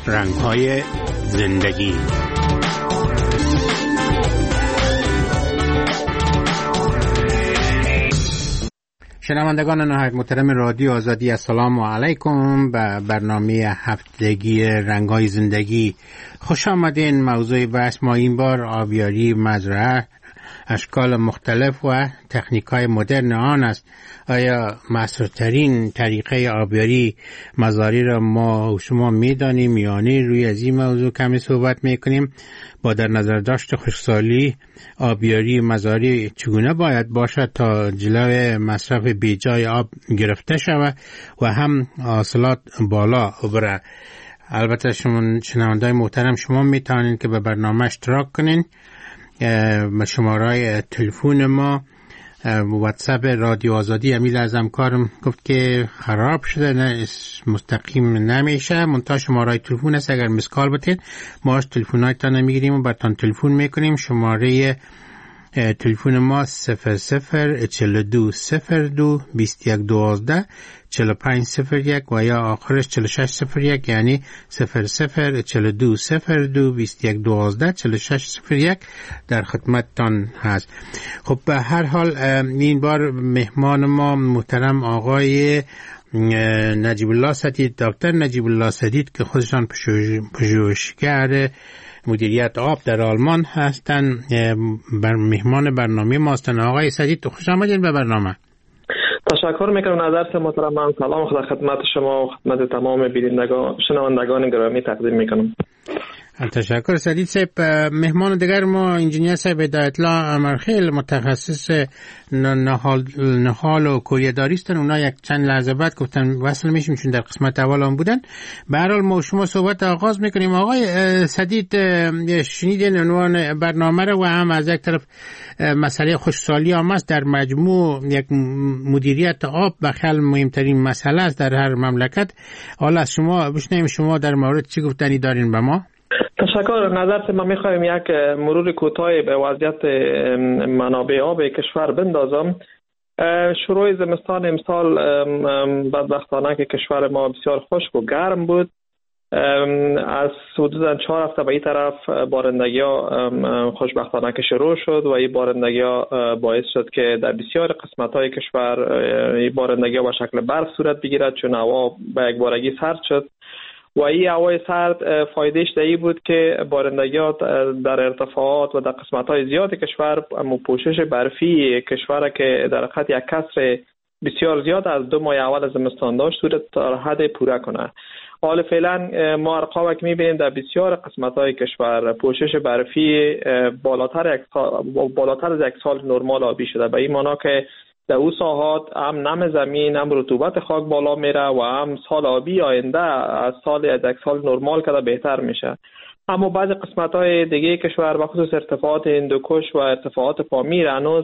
رنگ‌های زندگی. شنوندگان نهایت محترم رادیو آزادی، السلام علیکم. به برنامه هفتگی رنگ‌های زندگی خوش آمدین. موضوع بحث ما این بار آبیاری مزرعه، اشکال مختلف و تکنیک‌های مدرن آن است. آیا مؤثرترین طریقه آبیاری مزاری را ما و شما می‌دانیم یا نه؟ روی از این موضوع کمی صحبت می‌کنیم. با در نظر داشت خشکسالی آبیاری مزاری چگونه باید باشد تا جلوی مصرف بیجای آب گرفته شود و هم حاصلات بالا بره. البته شما شنوندگان محترم، شما می‌توانید که به برنامه اشتراک کنین. شماره تلفن ما واتساپ رادیو آزادی. امیل از همکارم گفت که خراب شده، نه مستقیم نمیشه، منتها شماره تلفن است. اگر مسکال بتید ما تلفنایتان نمیگیریم و براتون تلفن میکنیم. شماره تلفن ما 0042022112 4501 و یا آخرش 4601، یعنی 0042022112 4601 در خدمتتان هست. خب به هر حال این بار مهمان ما محترم آقای نجیب الله سدید، دکتر نجیب الله سدید که خودشان پژوهشگر مدیریت آب در آلمان هستند، مهمان برنامه ما هستند. آقای سدید خوش آمدین به برنامه. تشکر میکنم نظرت محترم. من سلام خدا خدمت شما و خدمت تمام بینندگان شنوندگان گرامی تقدیم میکنم. تشکر سدید صاحب. مهمان دیگر ما انجینیر صاحب هدایت الله امرخیل، متخصص نهال و کوریه‌داری هستند. اونا یک چند لحظه بعد گفتن وصل میشیم چون در قسمت اول هم بودن. به هر حال ما شما صحبت آغاز میکنیم. آقای سدید، شنیدین عنوان برنامه رو و هم از یک طرف مسئله خشکسالی هم است. در مجموع یک مدیریت آب بخل مهمترین مسئله است در هر مملکت. حالا از شما بشنویم شما در مورد چی گفتنی دارین به ما؟ تشکر. نظرت ما میخوایم یک مرور کوتاهی به وضعیت منابع آب کشور بندازم. شروع زمستان امسال بدبختانه که کشور ما بسیار خشک و گرم بود. از حدود 4 هفته به این طرف بارندگی ها خوشبختانه که شروع شد و این بارندگی ها باعث شد که در بسیار قسمت های کشور این بارندگی ها به شکل برف صورت بگیرد، چون هوا به یک بارگی سرد شد. و این هوای سرد فایدهش در این بود که بارندگیات در ارتفاعات و در قسمت‌های زیاد کشور پوشش برفی کشور که در حد یک کسر بسیار زیاد از 2 ماه اول زمستان داشت صورت تا حد پوره کنه. حال فعلا ما ارقام که می‌بینیم در بسیار قسمت‌های کشور پوشش برفی بالاتر از یک سال نرمال آبی شده. به این معنی که در او ساحات هم نم زمین هم رطوبت خاک بالا میره و هم سال آبی آینده از یک سال نرمال که بهتر میشه. اما بعضی قسمت‌های دیگه کشور بخصوص ارتفاعات هندوکش و ارتفاعات پامیر هنوز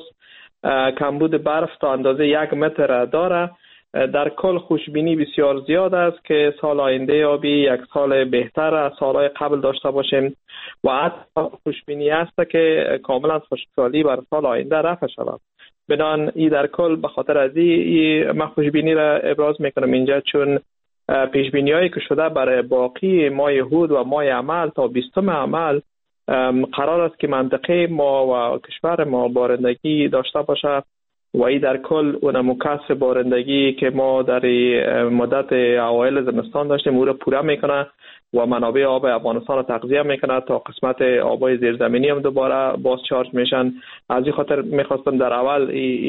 کمبود برف تا اندازه 1 متر داره. در کل خوشبینی بسیار زیاد است که سال آینده آبی یک سال بهتر از سالهای قبل داشته باشیم و حتی خوشبینی است که کاملا خشکسالی بر سال آینده رفع شود. بنان ای در کل به خاطر از من خوشبینی را ابراز میکنم اینجا، چون پیشبینی‌هایی که شده برای باقی ماه هود و ماه عمل تا 20 عمل قرار است که منطقه ما و کشور ما بارندگی داشته باشه و ای در کل اون مکثر بارندگی که ما در مدت اوایل زمستان داشتیم او را پوره میکنه و منابع آب افغانستان را تغذیه میکنه تا قسمت آبای زیرزمینی هم دوباره باز چارج میشن. از این خاطر میخواستم در اول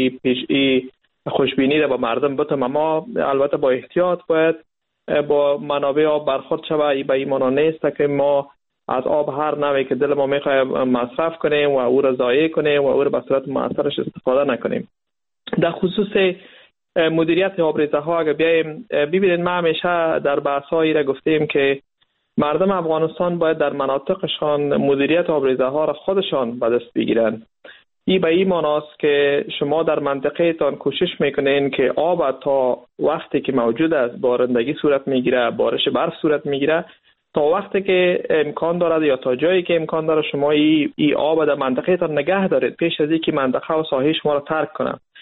ای خوشبینی را با مردم بتم، اما البته با احتیاط باید با منابع آب برخورد شود. به این معنی نیست که ما از آب هر نوعی که دل ما میخواد مصرف کنیم و او را ضایع کنیم و او را به صورت مؤثرش استفاده نکنیم. در خصوص مدیریت آبریزه ها اگر بیایم ببینید، ما همیشه در بحث‌هایی را گفتیم که مردم افغانستان باید در مناطقشان مدیریت آبریزه ها را خودشان به دست بگیرند. این به این معنی است که شما در منطقه تان کوشش میکنین که آب تا وقتی که موجود است بارندگی صورت میگیره، بارش برف صورت میگیره، تا وقتی که امکان دارد یا تا جایی که امکان داره شما این آب در منطقه تان نگه دارید پیش از اینکه منطقه و ساحه شما را ترک کنه.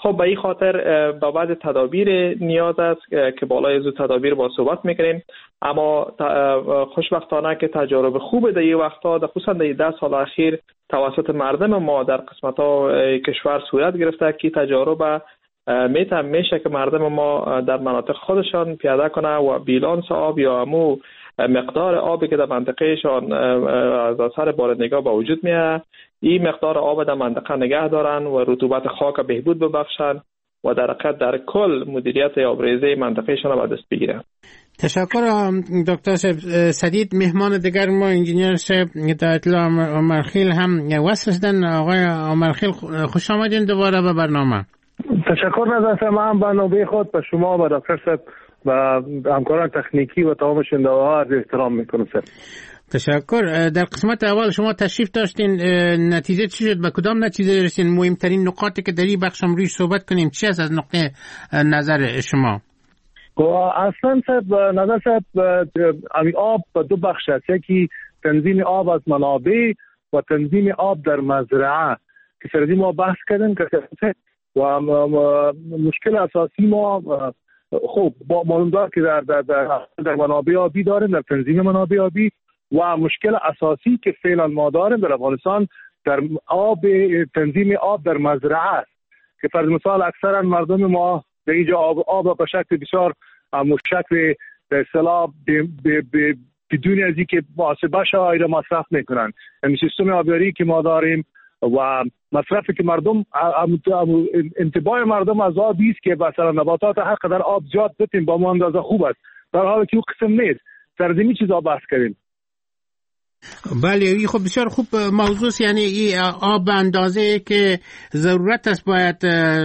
خب به این خاطر با بعض تدابیر نیاز است که بالای از تدابیر با صحبت میکنیم، اما خوشبختانه که تجارب خوب در این وقتا خصوصا در 10 سال اخیر توسط مردم ما در قسمت ها کشور صورت گرفته که تجارب میشه که مردم ما در مناطق خودشان پیاده کنه و بیلانس آب یا همو مقدار آبی که در منطقهشان از اثر بارندگی با وجود میاد، این مقدار آب در منطقه نگه دارن و رطوبت خاک بهبود ببخشن و در حقیقت در کل مدیریت آبریزی منطقهشان را به دست بگیرن. تشکر دکتر سدید. مهمان دیگر ما انجینیر صاحب در اطلاع عمرخیل هم وصل شدن. آقای عمرخیل خوش آمدین دوباره به برنامه. تشکر نظر من به نوبه خود به شما و دکتر صاحب و همکاران تکنیکی و تمام شنونده‌ها عرض احترام میکنم. تشکر. در قسمت اول شما تشریف داشتین، نتیجه چی شد؟ به کدام نتیجه رسیدین؟ مهمترین نقاطی که در این بخش روی صحبت کنیم چی است از نقطه نظر شما؟ اصلا صاحب نظر صاحب آب به دو بخش است، یکی تنظیم آب از منابع و تنظیم آب در مزرعه که سردی ما بحث کردیم که و مشکل اساسی ما خب با معلوم دار که در منابع آبی داریم، در تنظیم منابع آبی، و مشکل اساسی که فعلا ما داریم در افغانستان در تنظیم آب در مزرعه است که فرض مثال اکثرا مردم ما در اینجا آب به شکل بسیار شکل به اصطلاح بدون از اینکه محاسبه شده مصرف میکنن. یعنی سیستم آبیاری که ما داریم و مصرفی که مردم انتباه مردم از آبی است که مثلا نباتات هر قدر آب زیاد بتیم با ما اندازه خوب است، در حالی که او قسم نیست. سرزمین چیزا بحث کردیم. بله، این خب بسیار خوب موضوع، یعنی این آب اندازه که ضرورت است باید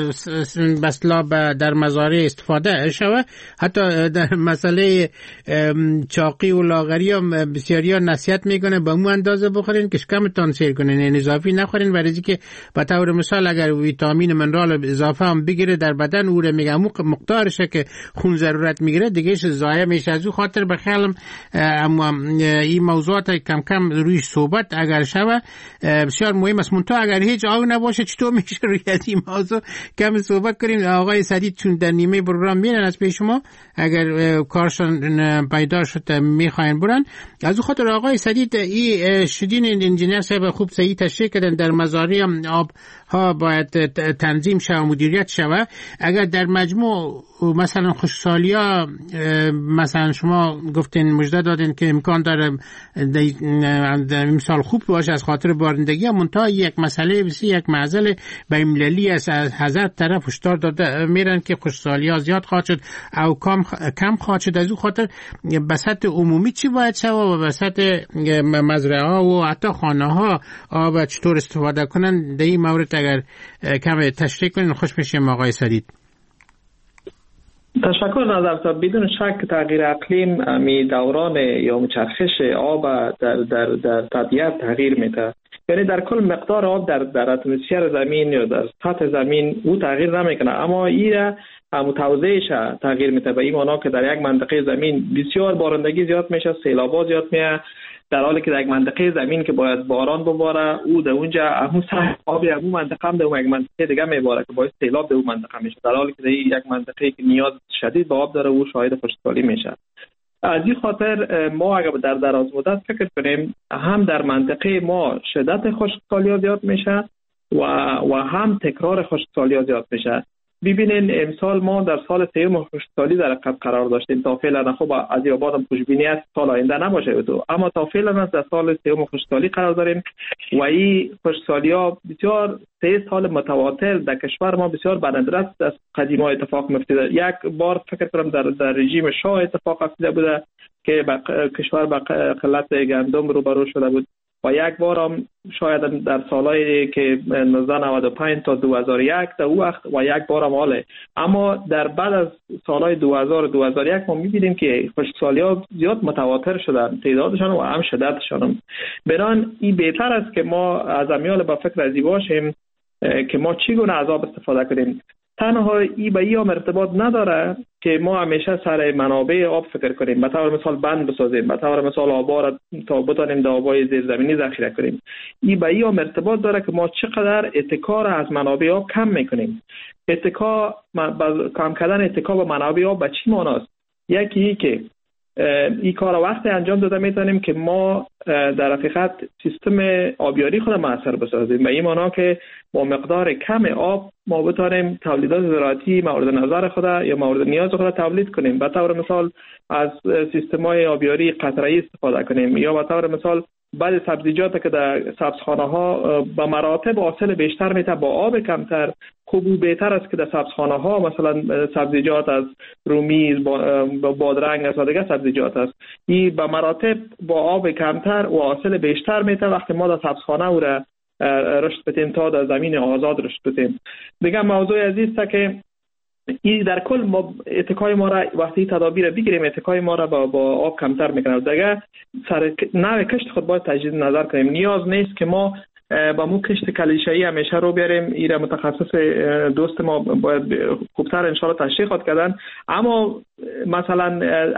بسلا در مزارع استفاده شود. حتی در مسئله چاقی و لاغری هم بسیاری ها نصیحت میکنه با اون اندازه بخورین که کمتان سیر کنین، یعنی اضافی نخورین، برای که به طور مثال اگر ویتامین منرال اضافه هم بگیره در بدن او رو میگه اون مقدارشه که خون ضرورت میگیره دیگه ضایع میشه. از اون خاطر بخیالم این موضوعات کم روی صحبت اگر شود بسیار مهم است. منتها اگر هیچ آب نباشه چطور میشه روی این موضوع کم صحبت کنیم؟ آقای سدید چون در نیمه پروگرام میرن از پیش ما، اگر کارشان پیدا شد میخواین برن. از اون خاطر آقای سدید این شدین انجینیر صاحب خوب صحیح تشریح کردن، در مزارع آب ها باید تنظیم شود و مدیریت شود. اگر در مجموع مثلا خشکسالی‌ها مثلا شما گفتین مژده دادین که امکان داره مثال خوب باشه از خاطر بارندگی، منتها یک مسئله بسیار یک معضل بین‌المللی است، از هزار طرف هشدار داده میرن که خشکسالی‌ها زیاد خواهد شد او کم خواهد شد. از اون خاطر به سطح عمومی چی باید شود و به سطح مزرعه‌ها و حتی خانه‌ها آب چطور استفاده کنن؟ در این مورد اگر کم تشریح کنین خوش میشیم آقای سدید. تشکر نظر. بدون شک تغییر اقلیم می دوران یا مچرخش آب در طبیعت تغییر میده، یعنی در کل مقدار آب در اتمسفر زمین یا در سطح زمین او تغییر نمیکنه، اما این متوازیش تغییر میده. به این معنا که در یک منطقه زمین بسیار بارندگی زیاد میشه، سیلاب‌ها زیاد میاد، در حالی که در یک منطقه زمین که باید باران بباره او در اونجا همون سطح آبی همون منطقه هم در یک منطقه دیگه میباره که باعث سیلاب در اون منطقه میشه، در حالی که در یک منطقه که نیاز شدید به آب داره او شاهد خشکسالی میشه. از این خاطر ما اگر در دراز مدت فکر کنیم، هم در منطقه ما شدت خشکسالی زیاد میشه و هم تکرار خشکسالی زیاد میشه. ببینین امسال ما در سال سوم خشکسالی در حقیقت قرار داشتیم. تا فعلا خب از این بعد خوشبینی است سال آینده نباشه تو، اما تا فعلا در سال سوم خشکسالی قرار داریم و این خشکسالی‌ها بسیار 3 سال متواتر در کشور ما بسیار بنادر است. از قدیما اتفاق می‌افتاد. یک بار فکر کنم در رژیم شاه اتفاق افتاده بوده که کشور با قلت گندم روبرو شده بود و یک بار هم شاید در سالهای که 1995 تا 2001 در او وقت و یک بار هم حاله. اما در بعد از سالهای 2000 و 2001 ما می‌بینیم که خشکسالی‌ها زیاد متواتر شدن، تعدادشان و هم شدتشان. بران این بهتر است که ما از امیال با فکر ازی باشیم که ما چگونه از آب استفاده کنیم. تنها ای به ای هم ارتباط نداره که ما همیشه سر منابع آب فکر کنیم، به طور مثال بند بسازیم، به طور مثال آبا را تا بتانیم در آبای زیرزمینی ذخیره کنیم. ای به ای هم ارتباط داره که ما چقدر اتکا را از منابع آب کم میکنیم. کم کردن اتکا به منابع آب به چی معناست؟ یکی که این کار وقتی انجام داده میتونیم که ما در حقیقت سیستم آبیاری خود مؤثر بسازیم. به این معنا که با مقدار کم آب ما بتونیم تولیدات زراعتی مورد نظر خود یا مورد نیاز خود تولید کنیم. به طور مثال از سیستم‌های آبیاری قطره‌ای استفاده کنیم، یا به طور مثال بعضی سبزیجات که در سبزخانه ها به مراتب حاصل بیشتر میده با آب کمتر، خوب بهتر است که در سبزخانه ها مثلا سبزیجات از رومیز، بادرنگ از دیگه سبزیجات است، این به مراتب با آب کمتر و حاصل بیشتر میده وقتی ما در سبزخانه او را رشد بدیم تا در زمین آزاد رشد بدیم. دیگه موضوع عزیز است که این در کل ما اتکای ما را وقتی تدابیر بگیریم اتکای ما را با آب کمتر میکنه. دیگه سر نوع کشت خود باید تجدید نظر کنیم. نیاز نیست که ما با مو کشت کلیشه‌ای همیشه رو بیاریم. ایره متخصص دوست ما باید خوبتر انشاءالله تشریح خود کردن. اما مثلا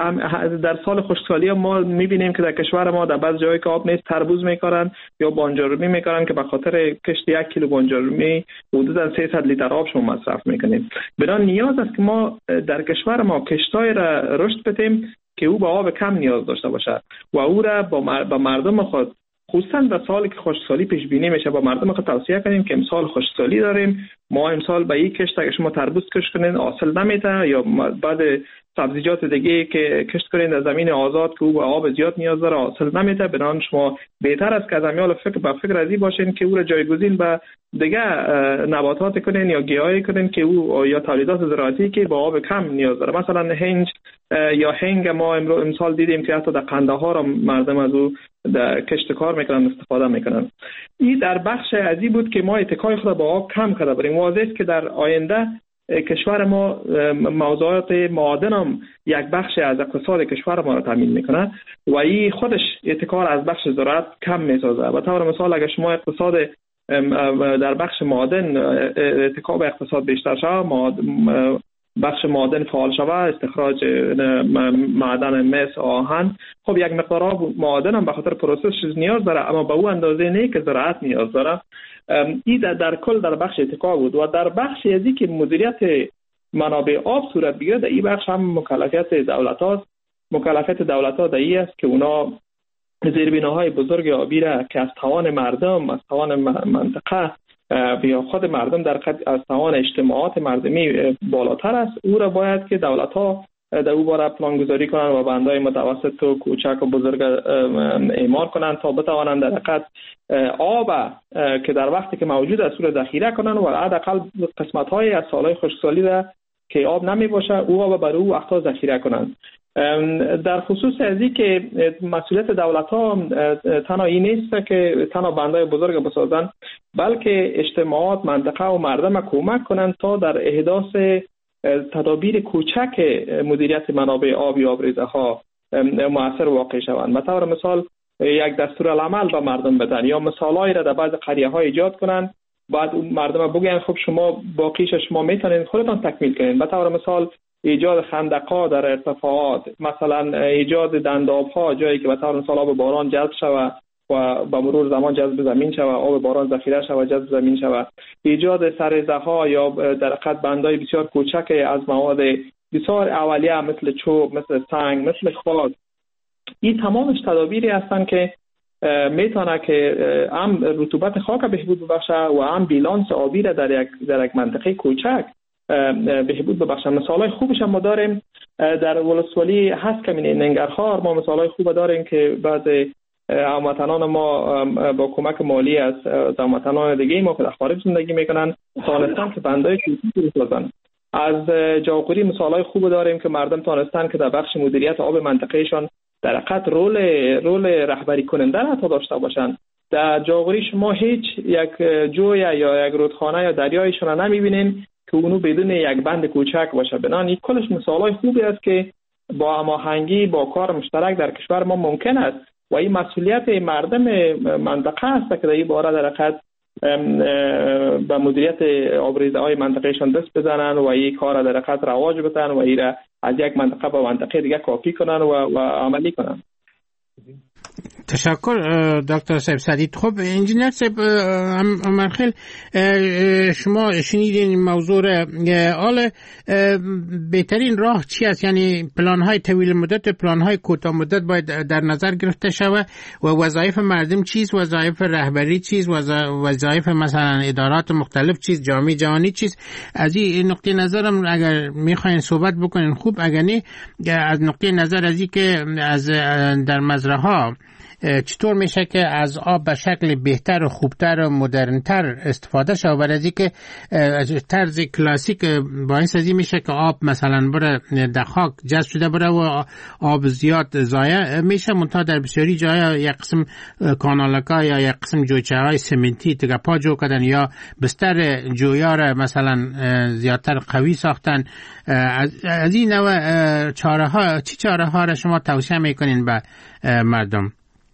در سال خشکسالی ما میبینیم که در کشور ما در بعض جایی که آب نیست تربوز میکارن یا بانجارومی میکارن که به خاطر کشت 1 کیلو بانجارومی حدودا 300 لیتر آب شما مصرف میکنیم. بنابراین نیاز است که ما در کشور ما کشتای را رشد بدیم که او به آب کم نیاز داشته باشه و او را با مردم خود، خصوصا در سالی که خشکسالی پیش بینی میشه، با مردم خود توصیه کنیم که امسال خشکسالی داریم، ما امسال به یک کشت اگه شما تربوز کشت کنین حاصل نمیده، یا بعد سبزیجات دیگه که کشت کنین در زمین آزاد که او به آب زیاد نیاز داره حاصل نمیده. بنابراین شما بهتر است که از امیال فکر ازی باشین که او را جایگزین به دیگه نباتات کنین یا گیاهی کنین که او یا تولیدات زراعتی که با آب کم نیاز داره. مثلا هنج یا هنگ ما امسال دیدیم که حتی در قندهار هم مردم از او در کشت کار میکنن، استفاده میکنن. این در بخش ازی بود که ما اتکای خود با آب کم کرده بریم. واضحه است که در آینده کشور ما موضوعات معادن هم یک بخش از اقتصاد کشور ما را تامین میکنه و این خودش اتکار از بخش زراعت کم میسازه. به طور مثال اگر شما اقتصاد در بخش معادن اتکا به اقتصاد بیشتر شود، بخش معادن فعال شود، استخراج معدن مس، آهن، خب یک مقدار معادن هم به خاطر پروسسش نیاز داره، اما به او اندازه نه که زراعت نیاز داره. این در کل در بخش اتکا بود. و در بخش ازی که مدیریت منابع آب صورت بگیره، در این بخش هم مکلفیت دولت هاست. مکلفیت دولت ها در این است که اونا زیربناهای بزرگ آبی را که از توان مردم، از توان منطقه یا خود مردم در از توان اجتماعات مردمی بالاتر است، او را باید که دولت ها در او باره پلان گذاری کنند و بندهای متوسط و کوچک و بزرگ اعمار کنند تا بتوانند در حقیقت آب که در وقتی که موجود است او را ذخیره کنند و حداقل قسمت های از سالهای خشکسالی را که آب نمی باشه او آب برای او وقتا ذخیره کنند. در خصوص ازی که مسئولیت دولت ها تنها این نیست که تنها بندهای بزرگ بسازن، بلکه اجتماعات، منطقه و مردم کمک کنند تا در احداث تدابیر کوچک مدیریت منابع آب یا آبریزه ها مؤثر واقع شوند. به طور مثال یک دستورالعمل به مردم بدن یا مثالایی را در بعض قریه ها ایجاد کنند، بعد مردم بگن خب شما باقیش شما میتونید خودتان تکمیل کنید. به طور مثال ایجاد خندق‌ها در ارتفاعات، مثلا ایجاد دنداب‌ها جایی که به طور مثال آب باران جذب شود و با مرور زمان جذب زمین شود، آب باران ذخیره شود جذب زمین شود، ایجاد سرزه‌ها یا در حقیقت بندهای بسیار کوچک از مواد بسیار اولیه مثل چوب، مثل سنگ، مثل خاک. این تمامش تدابیری هستند که میتونه که هم رطوبت خاک بهبود ببخشه و هم بیلانس آبی را در یک منطقه کوچک بهبود ببخشه. مثالای خوبش هم ما داریم در ولسوالی هست که ننگرهار ما مثالای خوب داریم که بعض هموطنان ما با کمک مالی از هموطنان دیگه ما که در خارج زندگی میکنن تانستن که بندهای کوچیکی بسازن. از جاغوری مثالای خوب داریم که مردم تانستن که در بخش مدیریت آب منطقهشان در حقیقت رول رهبری کننده حتی داشته باشند. در جاغوری شما هیچ یک جوی یا یک رودخانه یا دریایشون را نمیبینین که اونو بدون یک بند کوچک باشه. بنابراین کلش مثالای خوبی است که با هماهنگی با کار مشترک در کشور ما ممکن است و این مسئولیت مردم منطقه است که در این باره در حقیقت به مدیریت آبریزه های منطقهشان دست بزنن و یک کار در حقیقت رواج بدن و ایره از یک منطقه به منطقه دیگه کاپی کنن و عملی کنن. تشکر دکتر صاحب سدید. خب انجینر صاحب مرخیل، شما شنیدین موضوع حال بهترین راه چی است؟ یعنی پلان های طویل مدت، پلان های کوتاه مدت باید در نظر گرفته شود و وظایف مردم چیست، وظایف رهبری چیست، وظایف مثلا ادارات مختلف چیست، جامعه جهانی چیست؟ از این نقطه نظرم اگر میخواین صحبت بکنین خوب، اگر نه از نقطه نظر از این که از در مزرعه ها چطور میشه که از آب به شکل بهتر و خوبتر و مدرنتر استفاده شود، برای از اینکه طرز کلاسیک باعث از این میشه که آب مثلا بره در خاک جذب شده بره و آب زیاد ضایع میشه، منتها در بسیاری جاها یک قسم کانالکا یا یک قسم جویچه های سمنتی تگپا جو کردن یا بستر جویار مثلا زیادتر قوی ساختن. از این نوع چاره ها، چی چاره ها را شما توصیه میکنین به مردم؟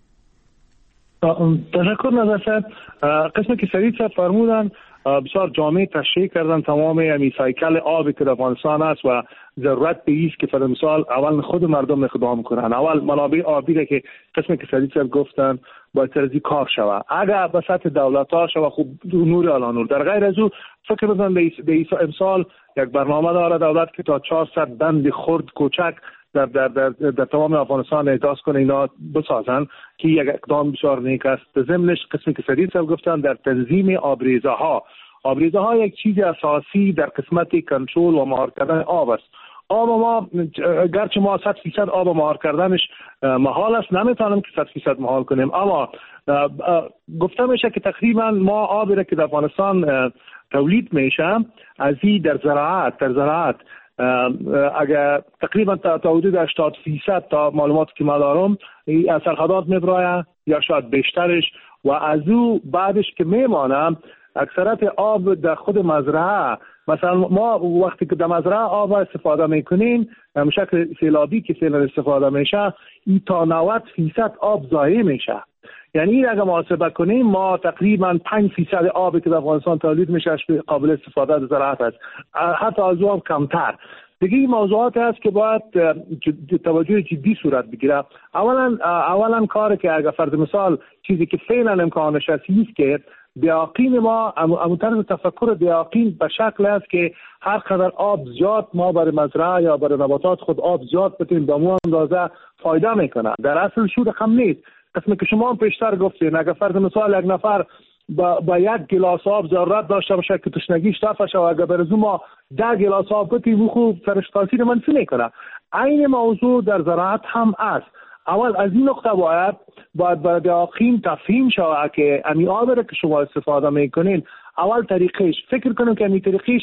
تشکر نظر صاحب. قسمی که سعید صاحب فرمودن بسیار جامع تشریح کردن تمام این سایکل آبی که در افغانستان است و ضرورت به ایست که فرض مثال اول خود مردم اقدام کنن. اول منابع آبی را که قسمی که سعید صاحب گفتن باید ترزی کار شود. اگر به سطح دولت ها شود خوب نور علی نور. در غیر از او فکر بزن به امسال یک برنامه داره دولت که تا 400 بند خرد کوچک در تمام افغانستان احداث کنه اینا بسازن که یک اقدام بسیار نیک است. ضمنش قسمی که سعید صاحب گفتن در تنظیم آبریزه ها یک چیز اساسی در قسمت کنترل و مهار کردن آب است. آب ما گرچه ما 100% آب مهار کردنش محال است، نمیتونیم که 100% مهار کنیم، اما گفته میشه که تقریبا ما آبی را که در افغانستان تولید میشه از این در زراعت اگر تقریبا تا حدود 80% تا معلوماتی که ما دارم از سرحدات میبراید یا شاید بیشترش و از او بعدش که میمانم اکثرت آب در خود مزرعه. مثلا ما وقتی که در مزرعه آب استفاده میکنیم شکل سیلابی که فعلا استفاده میشه این تا 90% آب ضایع میشه. یعنی این اگر محاسبه کنیم ما تقریبا 5% آبی که در افغانستان تولید میشه قابل استفاده در زراعت است، حتی از اون کمتر. دیگه این موضوعات است که باید توجه جدی صورت بگیره. اولا کاری که اگر فرض مثال چیزی که فعلا امکانش است که دیاقین ما اون طرز تفکر دیاقین به شکل است که هر قدر آب زیاد ما برای مزرعه یا برای نباتات خود آب زیاد بتیم به اون اندازه فایده میکنه. در اصل شو رقم نیست. قسمی که شما هم پیشتر گفتین اگر فرض مثال یک نفر با یک گلاس آب ضرورت داشته باشه که تشنگیش رفع شه و اگر برزو ما 10 گلاس آب بتیم خوب سرش تاثیر منفی میکنه. این موضوع در زراعت هم است. اول از این نقطه باید برای دیاقین تفهیم شود که امی آب را که شما استفاده میکنین اول طریقش فکر کنیم که امی طریقش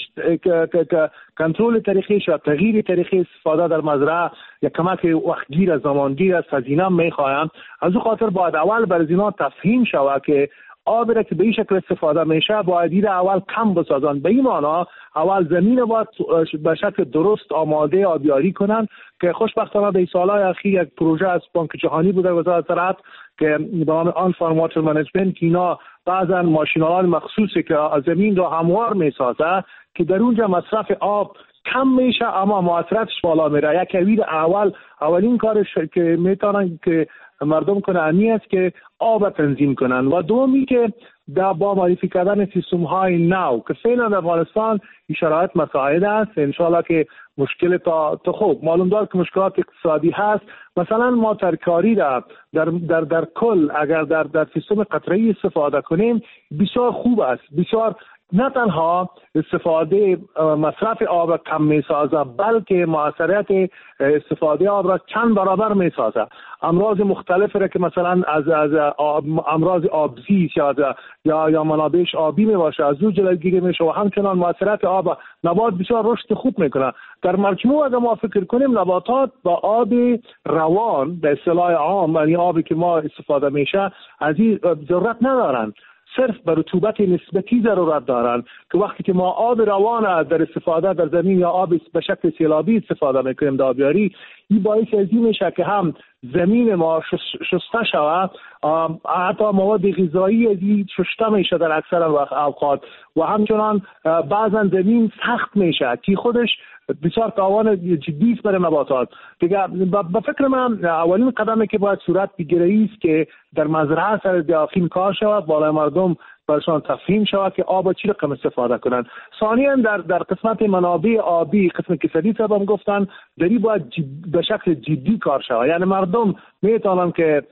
کنترل طریقش و تغییر طریق استفاده در مزرعه یا کمک وقتگیر زمانگیر از هزینه میخوایم. از اون خاطر باید اول برای اینا تفهیم شود که آب را که به این شکل استفاده میشه باید این اول کم بسازن. به این معنا اول زمین باید به شکل درست آماده آبیاری کنن که خوشبختانه در سالهای اخیر یک پروژه از بانک جهانی بوده وزارت زراعت که به نام آن فارم واتر منیجمنت که اینا بعضا ماشین‌های مخصوصی که زمین را هموار میسازه که در اونجا مصرف آب کم میشه اما موثریتش بالا میره. یک اولین کارش که میتونن که مردم کنه امی است که آب تنظیم کنن و دومی که با معرفی کردن سیستم های نو که فعلا در افغانستان این شرایط مساعد است. انشالله که مشکل تا خوب معلوم دار که مشکلات اقتصادی هست. مثلا ما ترکاری را در کل اگر در سیستم قطره‌ای استفاده کنیم بسیار خوب است. بسیار نه تنها استفاده مصرف آب را کم می سازه بلکه موثریت استفاده آب را چند برابر می سازه. امراض مختلف را که مثلا از امراض آبزیست یا منابعش آبی می باشه از اون جلوگیری میشه و همچنان موثریت آب نبات بسیار رشد خوب میکنه. در مجموع اگر ما فکر کنیم نباتات با آب روان به اصطلاح عام یعنی آبی که ما استفاده میشه از این ضرورت ندارن. صرف به رطوبت نسبتی ضرورت دارند که وقتی که ما آب روان در استفاده در زمین یا آب به شکل سیلابی استفاده میکنیم در آبیاری، این باعث از این میشه که هم زمین ما شسته شود، حتی مواد غذایی از این شسته میشه در اکثر اوقات، و همچنان بعضا زمین سخت میشه که خودش بسیار تاوان جدی است برای نباتات. دیگه به فکر من اولین قدمی که باید صورت بگیره است که در مزرعه سر داخل کار شود، بالای مردم برشان تفهیم شود که آب چی رقم استفاده کنند. ثانیاً در قسمت منابع آبی، قسم کسری هم گفتن دری باید به شکل جدی کار شود، یعنی مردم میتونن که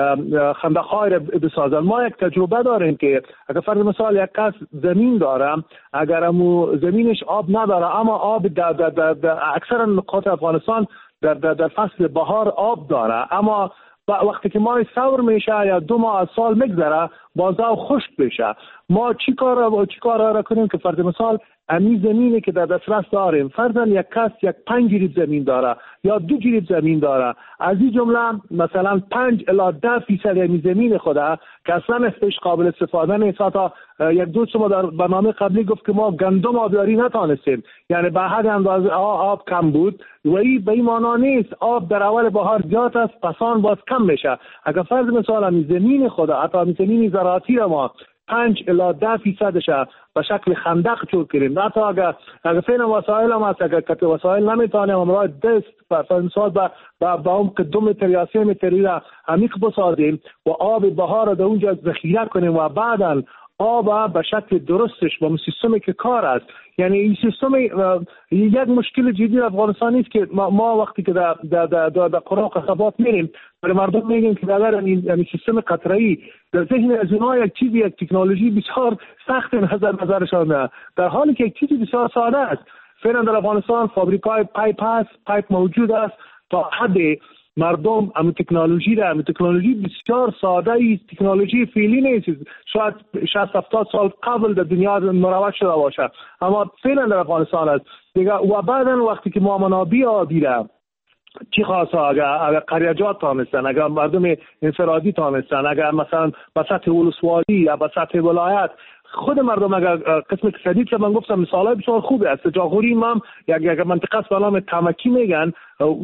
خندق‌های را بسازن. ما یک تجربه داریم که اگر فرض مثال یک کس زمین داره، اگر امو زمینش آب نداره اما آب در اکثر نقاط افغانستان در فصل بهار آب داره، اما وقتی که ماه سور میشه یا 2 ماه از سال میگذره بازا خشک بشه، ما چی کار را کنیم که فرض مثال امی زمینی که در دسترس داریم، فرضاً یک کس 5 جریب زمین داره یا 2 جریب زمین داره، از این جمله مثلا 5 الی 10% امی زمین خوده که اصلا اسمش قابل استفاده نیست. تا یک دوست ما در برنامه قبلی گفت که ما گندم آبیاری نتونستیم، یعنی به حد اندازه آب کم بود، و این به این معنا نیست آب در اول بهار زیاد است پسان باز کم میشه. اگر فرض مثال امی زمین خوده، حتی امی زمین زراعتی را ما 5 الی 10% به شکل خندق چور کنیم، حتی اگر فعلا وسایل هم هست، اگر کت وسایل نمیتونیم امروز دست مثال با اون قدم متر یا 3 متری را عمیق بسازیم و آب بهار را در اونجا ذخیره کنیم و بعدا آب به شکل درستش با سیستمی که کار است. یعنی این سیستم یک مشکل جدی در افغانستان است که ما وقتی که در قرى و قصبات میریم برای مردم میگیم که در این سیستم قطره‌ای در ذهن از اونها یک چیزی، یک تکنولوژی بسیار سخت نظرشان، در حالی که یک چیزی بسیار ساده است. فعلا در افغانستان فابریکای پایپ موجود است تا حد مردم هم تکنولوژی بسیار ساده است، تکنولوژی فعلی نیست، شاید 60-70 سال قبل در دنیا مروج شده باشد اما فعلا در افغانستان است دیگه. و بعدا وقتی که ما منابع آبی را چی خاصه اگر قریجات تانستن، اگر مردم انفرادی تانستن، اگر مثلا به سطح ولسوالی یا به سطح ولایت خود مردم اگر قسم اقتصادی که من گفتم مثالای بسیار خوبه است. جاغوری هم یک منطقه است به نام تمکی میگن،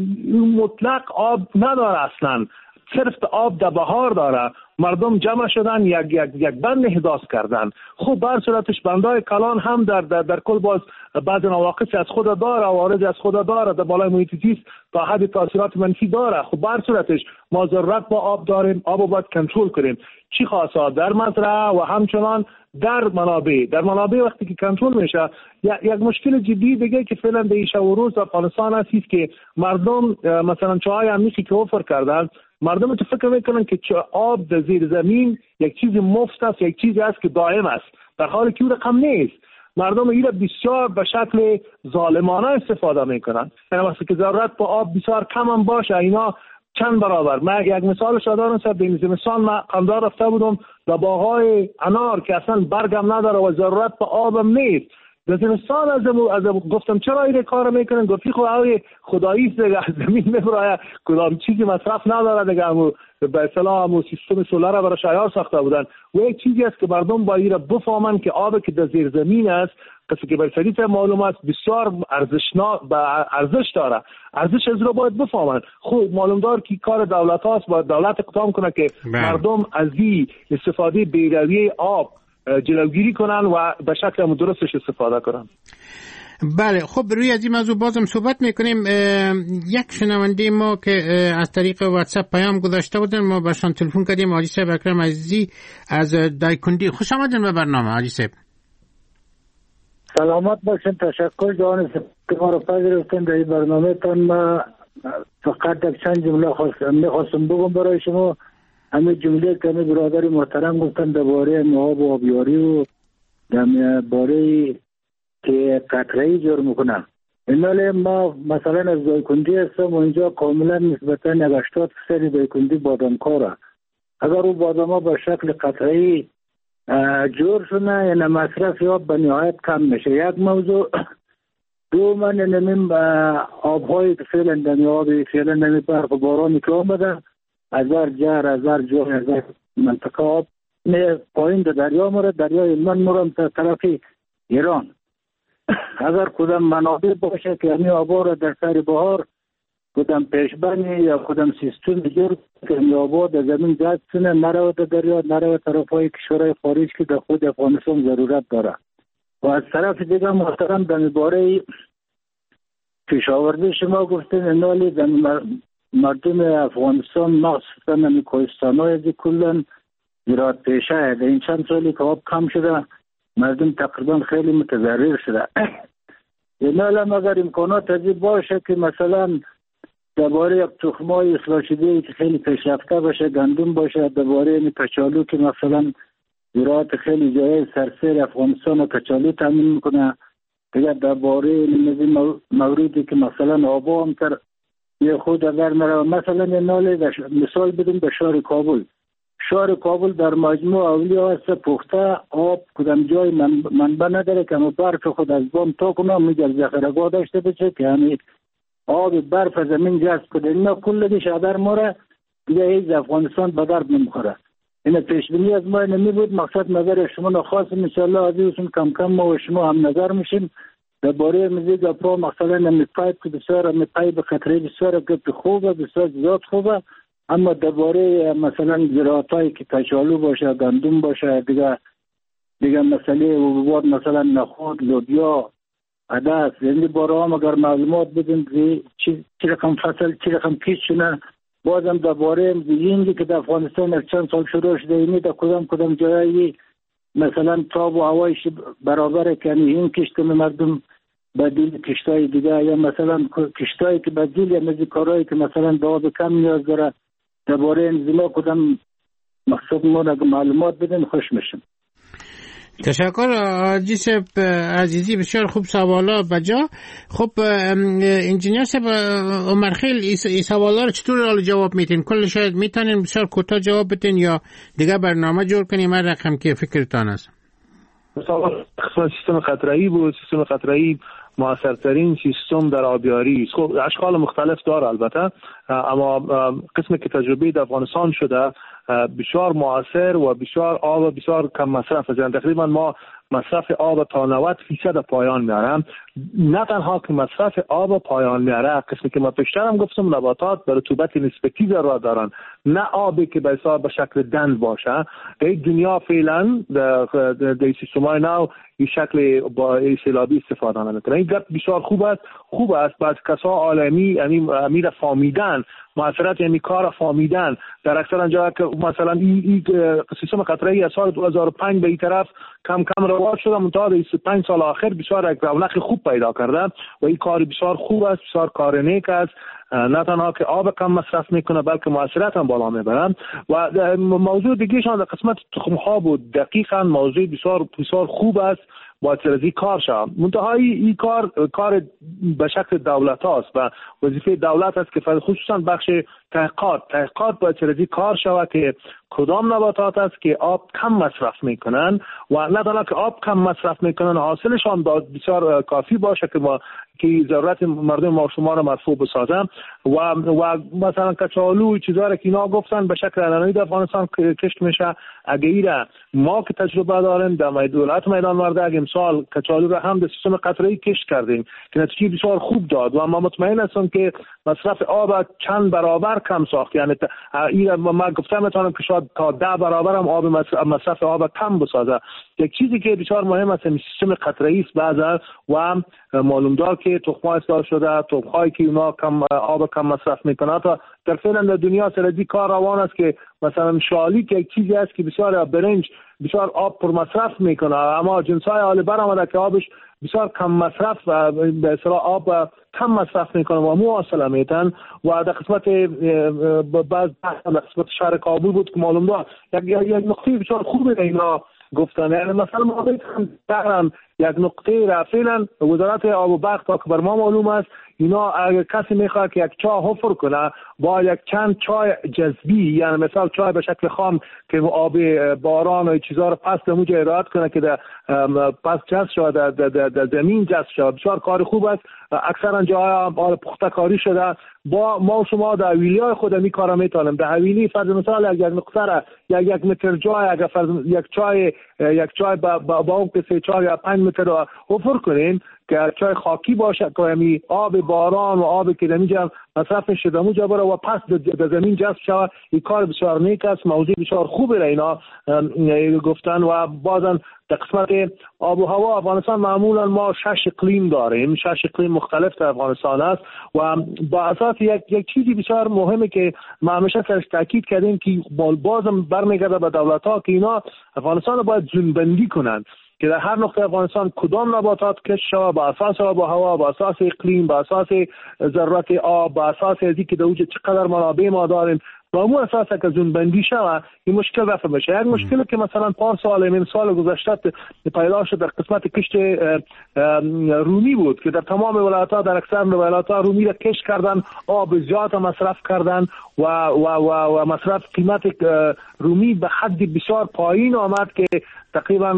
مطلق آب نداره اصلا، صرف آب در بهار داره. مردم جمع شدن یک بند احداث کردن. خب بر صورتش بندای کلان هم در کل باز بعض نواقص از خود داره، عوارض از خود داره، در بالای محیط زیست تا حد تاثیرات منفی داره. خب بر صورتش ما ضرورت با آب داریم، آب رو باید کنترل کنیم، چی خاصه در مزرعه و همچنان در منابع وقتی که کنترل میشه. یک مشکل جدی دیگه که فعلا به این و روز در افغانستان هست که مردم مثلا چای عمیقی که اوفر کردن، مردم تو فکر میکنن که آب در زیر زمین یک چیز مفت است، یک چیزی است که دائم است، در حالی که اون رقم نیست. مردم اینا بسیار به شکل ظالمانه استفاده میکنن، یعنی وقتی که ضرورت با آب بسیار کم هم باشه اینا چند برابر. من یک مثال شادان سر به زمستان من قندار رفته بودم در باغ‌های انار که اصلا برگم نداره و ضرورت با آبم نیست. در زمستان از گفتم چرا این کار میکنن؟ گفتی خدایی دیگه زمین میبره، کدام چیزی مصرف نداره دیگه، به اصطلاح سیستم سولار برای شایار ساخته بودن. و یک چیزی است که مردم باید بفهمن که آب که در زیر زمین است کسی که به سریت معلوم است بسیار ارزش داره، ارزش از رو باید بفهمن. خوب معلوم دار که کار دولت هاست، باید دولت اقدام کنه که مردم از این استفاده بی‌رویه آب جلوگیری کنن و به شکل درستش استفاده کنن. بله، خب روی از این موضوع بازم صحبت میکنیم. یک شنونده ما که از طریق واتساپ پیام گذاشته بودن ما بهشان تلفن کردیم، حاجی صاحب اکرم عزیزی از دایکندی. خوش آمدین به برنامه حاجی صاحب. سلامت باشین، تشکر جان که ما رو پذیرفتین در این برنامه تان. ما فقط یک چند جمله میخواستم بگم برای شما. همه جمله که همه برادر محترم گفتن درباره آب و آبیاری و درباره که قطره‌ای جور میکنن. ایناله ما مثلا از دایکندی هستم و اینجا کاملا نسبتا 80% دایکندی بادامکاره. اگر او بادام ها به شکل قطره‌ای جور شونه یعنی مصرف آب به نهایت کم میشه. یک موضوع. دو من نمیم آبهایی که فعلا دمی آبی فعلا نمی برق و بارانی که آمده هزار جهر، هزار جوه، هزار منطقه آب پایین دریا مره، دریای هلمند مره تا طرف ایران. اگر کدام منابع باشه که همین آبا را در سر بهار کدام پیشبانی یا کدام سیستم جور که همین آبا در زمین جذب کنه، نرود دریا، نرود طرفای کشورهای خارج که در خود افغانستان ضرورت داره. و از طرف دیگه محترم در باره پیشاورده شما گفتین انالی در مردم افغانستان مخصوصا در کوهستان‌های دی کلن زراعت پیشه در این چند سالی که آب کم شده مردم تقریبا خیلی متضرر شده. انالی اگر امکانات ازی باشه که مثلا درباره یک تخمای اصلاح شده که خیلی پیشرفته باشه، گندم باشه، درباره کچالو که مثلا زراعت خیلی جای سرسیر افغانستان کچالو تامین میکنه، دیگه درباره موردی که مثلا آبا هم تر یه خود اگر نرو مثلا ناله مثال بدیم به شهر کابل. شهر کابل در مجموع اولیا هست پخته آب کدام جای منبع نداره که همه برف خود از بام تا کنه میگه ذخیره‌گاه داشته باشه که همین آب برف از زمین جذب کنه. اینا کلش در ماره دیگه هیچ افغانستان به درد نمیخوره. این پیشبینی از ما نمی بود. مقصد نظر شما خاص ان شاء الله عزیزون کم کم ما و شما هم نظر میشیم درباره مزید اپا مثلا میپایپ که بسیار میپایپ خطری بسیار که خوبه بسیار زیاد خوبه، اما درباره مثلا زراعتایی که کچالو باشه، گندم باشه، دیگه مسئله وبوار مثلا نخود، لوبیا، عدس، یعنی باره هم اگر معلومات بدیم چی رقم فصل چی رقم کیشونه، بازم درباره اینگی که در افغانستان چند سال شروع شده اینی در کدام جایی مثلا تاب و هوایش برابره که این کشت مردم بدیل کشتای دیگه یا مثلا کشتایی که بدیل یا مزی کارهایی که مثلا دعا کم نیاز داره درباره انزیما کدام مقصد ما معلومات بدن خوش میشم. تشکر آجی عزیزی، بسیار خوب سوالا بجا. خب انجینیر صاحب عمر خیل این سوالا رو چطور جواب میتین؟ کل شاید میتونین بسیار کوتاه جواب بدین یا دیگه برنامه جور کنیم هر رقم که فکرتان است؟ سیستم قطره‌ای بود. سیستم قطره‌ای موثرترین سیستم در آبیاری. خب اشکال مختلف داره البته، اما قسمی که تجربه در افغانستان شده بسیار موثر و بسیار آب بسیار کم مصرف است. تقریبا ما مصرف آب تا 90% پایان میاره. نه تنها که مصرف آب پایان میاره، قسمی که ما پیشتر هم گفتم نباتات به رطوبت نسبتی ضرورت دارن، نه آبی که به شکل دند باشه. در دنیا فعلا در سیستم‌های نو این شکل با سیلابی استفاده نمیکنه. این گپ بسیار خوب است. بعض کسا عالمی امیر فامیدن موثرات یعنی کار فامیدن در اکثر جاها که مثلا این سیستم قطره‌ای از سال 2005 به این طرف کم رواج شده، منتها در 5 سال آخر بسیار یک رونق خوب پیدا کرده و این کار بسیار خوب است، بسیار کار نیک است. نه تنها که آب کم مصرف میکنه بلکه موثریت هم بالا میبره. و موضوع دیگه شان در قسمت تخم ها بود. دقیقاً موضوع بسیار خوب است باید سرزی کار شد. منتها این کار به شکل دولت هاست و وظیفه دولت است که خصوصا بخش تحقیقات باید سرزی کار شود که کدام نباتات است که آب کم مصرف میکنن و نه تنها که آب کم مصرف میکنن حاصلشان بسیار کافی باشه که ضرورت مردم ما شما را مرفوع بسازن و مثلا کچالو چیزایی که اینا گفتن به شکل علنی در افغانستان کشت میشه. اگر ما که تجربه داریم در دولت میدان وردگ امسال کچالو را هم به سیستم قطره‌ای کشت کردیم که نتیجه بسیار خوب داد و ما مطمئن هستم که مصرف آب چند برابر کم ساخت. یعنی ما گفتم میتونم که شاید تا 10 برابر هم آب مصرف آب کم بسازه. یک چیزی که بسیار مهم است سیستم قطره‌ای است بعضا و معلوم دار که تخم‌ها اصلاح شده، تخم‌هایی که اونا آب کم مصرف میکنه. تا در فعلا در دنیا سرزی کار روان است که مثلا شالیک یک چیزی است که بسیار برنج بسیار آب پر مصرف میکنه، اما جنس‌های حال برآمده که آبش بسیار کم مصرف و به اصطلاح آب کم مصرف میکنه و مواصله میتن. و در قسمت بعض در قسمت شهر کابل بود که معلوم دار یک نقطه بسیار خوبه اینا گفتن. یعنی مثلا ما بگم یک نقطه را فعلا وزارت آب و برق تا که بر ما معلوم است اینا اگر کسی میخواد که یک چاه حفر کنه با یک چند چای جذبی، یعنی مثلا چای به شکل خام که آب باران و چیزا رو پس دموجه ارائه کنه که پس جذب شود در زمین جذب شود، بسیار کار خوب است. اکثرا جاها پخته کاری شده. با ما و شما در حویلی‌های خود می کارا میتونیم. در حویلی فرض مثال یک نقطه یک متر جای اگر فرض یک چای با اون که 4 یا 5 متر را حفر کنین که چای خاکی باشه که می آب باران و آب که در مصرف شده اونجا بره و پس در زمین جذب شود. این کار بسیار نیک است، موضوع بسیار خوبه اینا گفتن. و بازن در قسمت آب و هوا افغانستان معمولا ما 6 اقلیم داریم، 6 اقلیم مختلف در افغانستان است و با اساس یک چیزی بسیار مهمه که ما همیشه سرش تاکید کردیم که بازم برمیگرده به دولت‌ها که اینا افغانستان رو باید زونبندی کنند که در هر نقطه افغانستان کدام نباتات کشت شود با اساس آب و هوا، با اساس اقلیم، با اساس ضرورت آب، با اساس ازی که در اوج چقدر منابع ما داریم، با اون اساس که زونبندی شود این مشکل رفع بشه. یک مشکلی که مثلا پار سال گذشته پیدا شد در قسمت کشت رومی بود که در تمام ولایت‌ها در اکثر ولایت‌ها رومی را کشت کردن، آب زیاد مصرف کردن و مصرف قیمت رومی به حد بسیار پایین آمد که تقریبا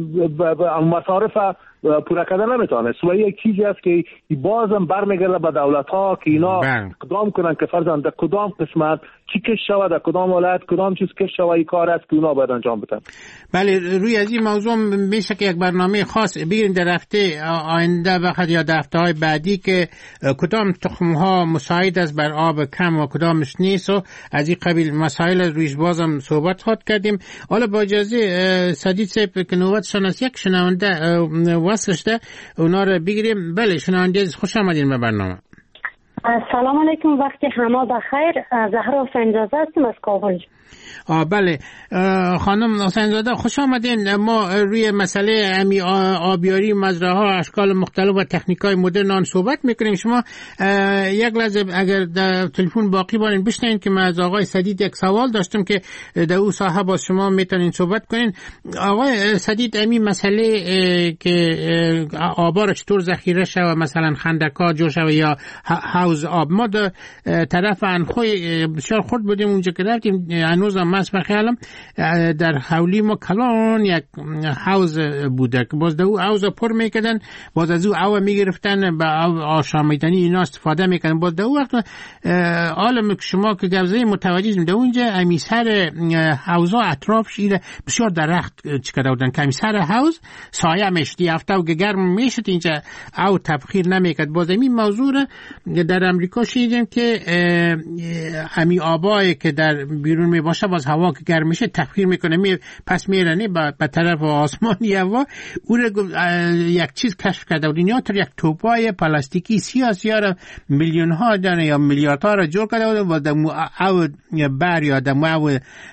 مصارف پورا کردن نمیتونست. و یک چیزی است که بازم برمیگرده به دولت‌ها که اینا اقدام کنن که فرضاً در کدام قسمت چی کش شود، در کدام ولایت کدام چیز کش شود، این کار است که اونا باید انجام بدن. بله، روی از این موضوع میشه که یک برنامه خاص بگیریم در هفته آینده بخاطر یا در هفته‌های بعدی که کدام تخم‌ها مساعد است بر آب کم و کدامش نیست و از این قبیل مسائل رویش بازم صحبت خواهد کردیم. حالا با اجازه سدید صاحب که نوبتشان است یک شنونده وصلش ده اونا رو بگیریم. بله شنونده خوش آمدین به برنامه. سلام علیکم، وقت همه بخیر. زهرا حسین‌زاده هستم از کابل. بله خانم حسین‌زاده خوش آمدین. ما روی مسئله آبیاری مزرعه‌ها اشکال مختلف و تکنیک‌های مدرن آن صحبت می‌کنیم. شما یک لحظه اگر در تلفن باقی باشین بشنوین که من از آقای سدید یک سوال داشتم که در اون ساحه با شما میتونین صحبت کنین. آقای سدید این مسئله که آبا را چطور ذخیره شوه، مثلا خندق‌ها جور شوه یا حوض آب، ما در طرف انخوی بسیار خرد بودیم اونجا که رفتیم، هنوز هم از بخیالم در حولی ما کلان یک حوض بوده که باز در او حوض پر میکردن، باز از او آب میگرفتن به آشامیدنی اینا استفاده میکردن. باز در او وقت عالم شما که گوزه متوجه در اونجا امیسر حوضا اطرافش ایره بسیار درخت چکده بودن که امیسر حوض سایه میشدی هفته و گرم میشد اینجا او تبخیر نمیکرد. باز این موضوع در امریکا شیدیم که همی آبایی که در بیرون می باشه باز هوا که گرم میشه تبخیر میکنه پس میرنه به طرف آسمانی هوا. او یک چیز کشف کرده بود، اینا یک توپای پلاستیکی سیاه را میلیون ها دانه یا میلیاردها را جور کرده بود و دمو او بر یا دمو او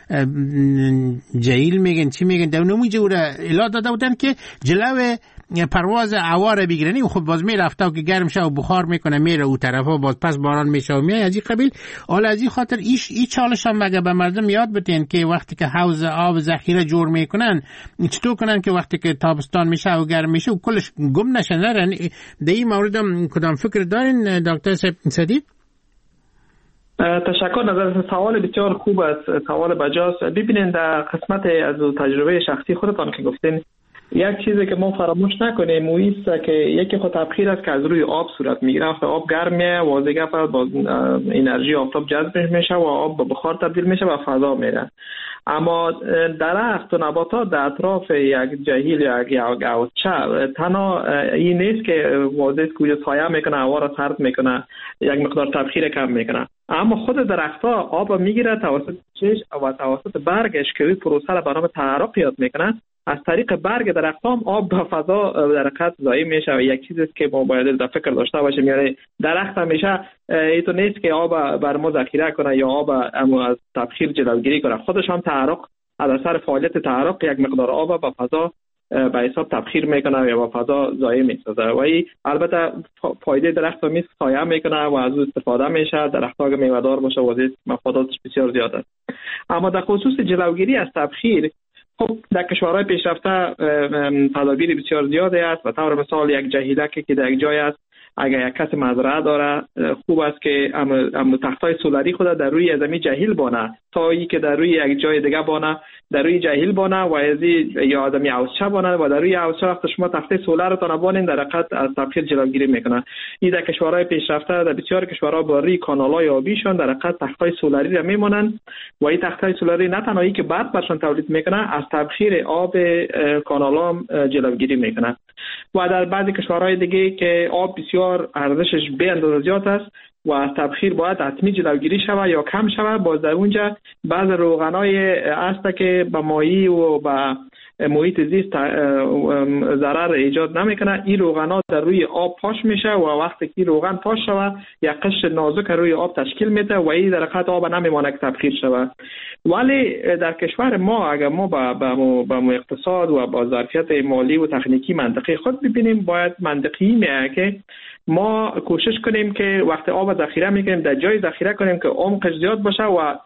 جهیل میگن چی میگن در نمونجه او را الا داده بودن که جلو پرواز هوا بگیرنی و خود باز میرفته و که گرم شه و بخار میکنه میره او طرفا، باز پس باران میشه و میای از این قبیل. حالا از این خاطر این چالش هم مگه به مردم یاد بدین که وقتی که حوض آب ذخیره جور میکنن چطور کنن که وقتی که تابستان میشه و گرم میشه و کلش گم نشن نرن. در این مورد هم کدام فکر دارین دکتر سدید؟ تشکر. نظر سوال بسیار خوب است، سوال بجاست. ببینید در قسمت از تجربه شخصی خودتان که گفتین، یک چیزی که ما فراموش نکنیم اویست که یکی خود تبخیر است که از روی آب صورت میگیره. وقتی آب گرمه واضحه فرد با انرژی آفتاب جذب میشه و آب به بخار تبدیل میشه و فضا میره. اما درخت و نباتات در اطراف یک جهیل یا یک حوضچه تنها این نیست که واضحه که سایه میکنه، هوا را سرد میکنه، یک مقدار تبخیر کم میکنه، اما خود درخت‌ها آب میگیره توسط چش و توسط برگش که این پروسه را به نام تعرق یاد میکنه. از طریق برگ درخت‌ها هم آب به فضا در حقیقت ضایع میشه و یک چیزی است که ما باید در فکر داشته باشیم. یعنی درخت همیشه اینطور نیست که آب بر ما ذخیره کنه یا آب از تبخیر جلوگیری کنه، خودش هم تعرق از اثر فعالیت تعرق یک مقدار آب به فضا به حساب تبخیر میکنه یا به فضا ضایع میسازه. و این البته فایده درخت هم سایه میکنه و از اون استفاده میشه. درخت‌ها اگه میوه‌دار باشه واضح مفاداتش بسیار زیاد است. اما در خصوص جلوگیری از تبخیر، خب در کشورهای پیشرفته تدابیر بسیار زیادی است و طور مثال یک جهیلکی که در یک جای است اگر یک کس مزرعه داره خوب است که تختای سولری خود در روی زمین جهیل بانه تا ای که در روی یک جای دیگه بانه در روی جهیل بانه و یا آدمی عوضچه بانه و در روی عوضچه وقت شما تخته سولر تان بانین در حقیقت از تبخیر جلوگیری میکنه. این در کشورهای پیشرفته در بسیار کشورها با روی کانال‌های آبیشان در حقیقت تختهای سولری را میمونن و این تختهای سولری نه تنها که بعد برشان تولید میکنه، از تبخیر آب کانال‌ها جلوگیری میکنه. و در بعضی کشورهای دیگه که آب بسیار ارزشش به اندازه زیاد است و از تبخیر باید حتمی جلوگیری شود یا کم شود، باز در اونجا بعض روغنای است که به ماهی و به محیط زیست ضرر ایجاد نمیکنه. این روغنا در روی آب پاش میشه و وقتی که روغن پاش شود یک قشر نازک روی آب تشکیل میده و این در حقیقت آب نمیمونه که تبخیر شود. ولی در کشور ما اگر ما با اقتصاد و با ظرفیت مالی و تکنیکی منطقی خود ببینیم، باید منطقی میه که ما کوشش کنیم که وقتی آب ذخیره میکنیم در جای ذخیره کنیم که عمقش زیاد باشه و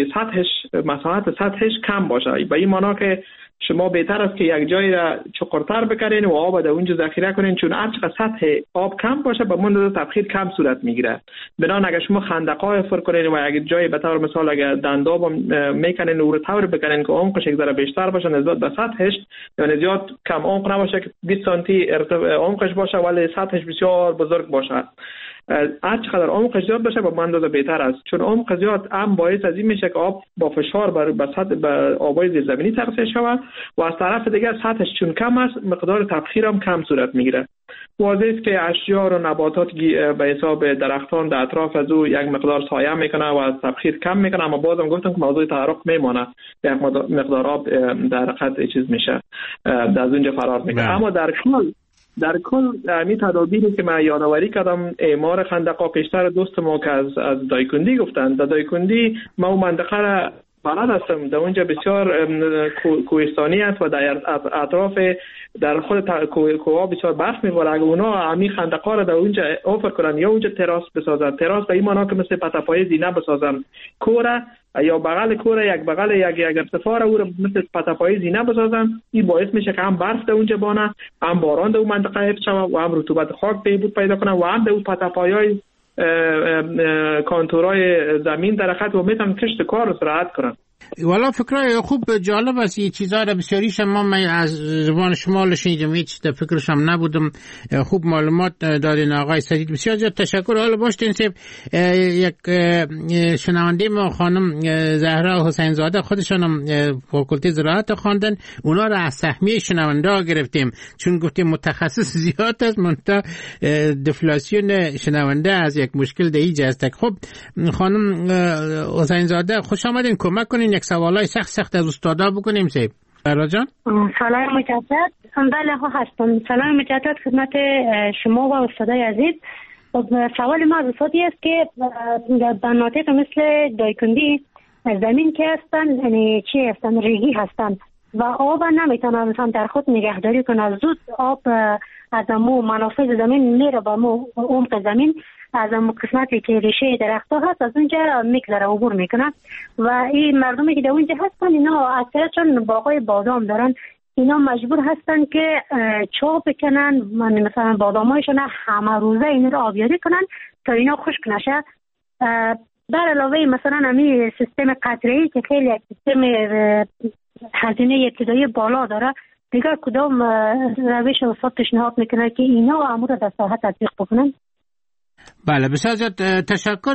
مساحت سطحش کم باشه. به این معنی که شما بهتر است که یک جایی را چقرتر بکنین و آب در اونجا ذخیره کنین، چون هر چقدر سطح آب کم باشه به من تبخیر کم صورت میگیره. بنابراین اگر شما خندق‌های حفر کنین و یک جایی به طور مثال اگر دنداب میکنین و طور بکنین که عمقش یک ذره بیشتر باشه نسبت به سطحش، یعنی زیاد کم عمق نباشه که 20 سانتی عمقش باشه ولی سطحش بسیار بزرگ باشه، هر چقدر عمقش زیاد باشه به اندازه بهتر است، چون عمق زیاد هم باعث از این میشه که آب با فشار به آبای زیرزمینی تغذیه شود و از طرف دیگر سطحش چون کم است مقدار تبخیر هم کم صورت میگیره. واضح است که اشجار و نباتات به حساب درختان در اطراف از او یک مقدار سایه میکنه و از تبخیر کم میکنه، اما بازم گفتم که موضوع تحرک میمونه، یک مقدار آب در حقیقت چیز میشه از اونجا فرار میکنه. اما در کل می تدابیری که من یادآوری کردم اعمار خندق‌ها پیشتر دوست ما که از دایکندی گفتن، در دایکندی ما اون منطقه را بلد هستم، در اونجا بسیار کوهستانی است و در اطراف در خود کوها بسیار برف میباره. اگه اونا عمیق خندق‌ها را در اونجا حفر کنن یا اونجا تراس بسازن، تراس به این معنی که مثل پته‌پای زینه بسازن، کوره یا بغل کوره یک بغل یک ارتفاع او را مثل پته‌پای زینه بسازن، این باعث میشه که هم برف در اونجا بانه، هم باران در اون منطقه حفظ شود و هم رطوبت خاک بهبود پیدا کنه و هم در اون پته‌پایای کانتورای زمین در حقیقت و میتونن کشت کار رو سرعت کنن. والا فکرای خوب جالب است، این چیزا را بسیاریش من از زبان شما شنیدم، هیچ فکرش هم نبودم. خوب معلومات دادین آقای سدید، بسیار زیاد تشکر. حالا باشین سیب یک شنونده ما خانم زهرا حسین زاده، خودشان هم فاکولته زراعت خواندن، اونا را از سهمیه شنونده ها گرفتیم چون گفتیم متخصص زیاد است، منتها دفلاسیون شنونده از یک مشکل دیگه است. خب خانم حسین زاده خوش آمدین، کمک کنین یک سوالای سخت از استادا بکنیم. سیب برا جان سلام مجدد. بله ها هستم. سلام مجدد خدمت شما و استادای عزیز. سوال ما از استادی است که در مناطق مثل دایکندی زمین که هستن، یعنی چی هستن، ریگی هستن و آب نمیتونن مثلا در خود نگهداری کنن، زود آب از امو منافذ زمین میره با امو عمق زمین، از امو قسمتی که ریشه درخت ها هست از اونجا میگذره عبور میکنن و این مردمی که در اونجا هستن اینا اکثرشون باغای بادام دارن، اینا مجبور هستن که چوب بکنن، مثلا بادامایشون همه روزه این رو آبیاری کنن تا اینا خشک نشه. در علاوه مثلا همین سیستم قطره‌ای که خیلی یک سیستم هزینه ابتدایی بالا داره، دیگه کدام روش استاد پیشنهاد میکنه که اینا امور در ساحت تطبیق بکنن؟ بله بسیار زیاد تشکر.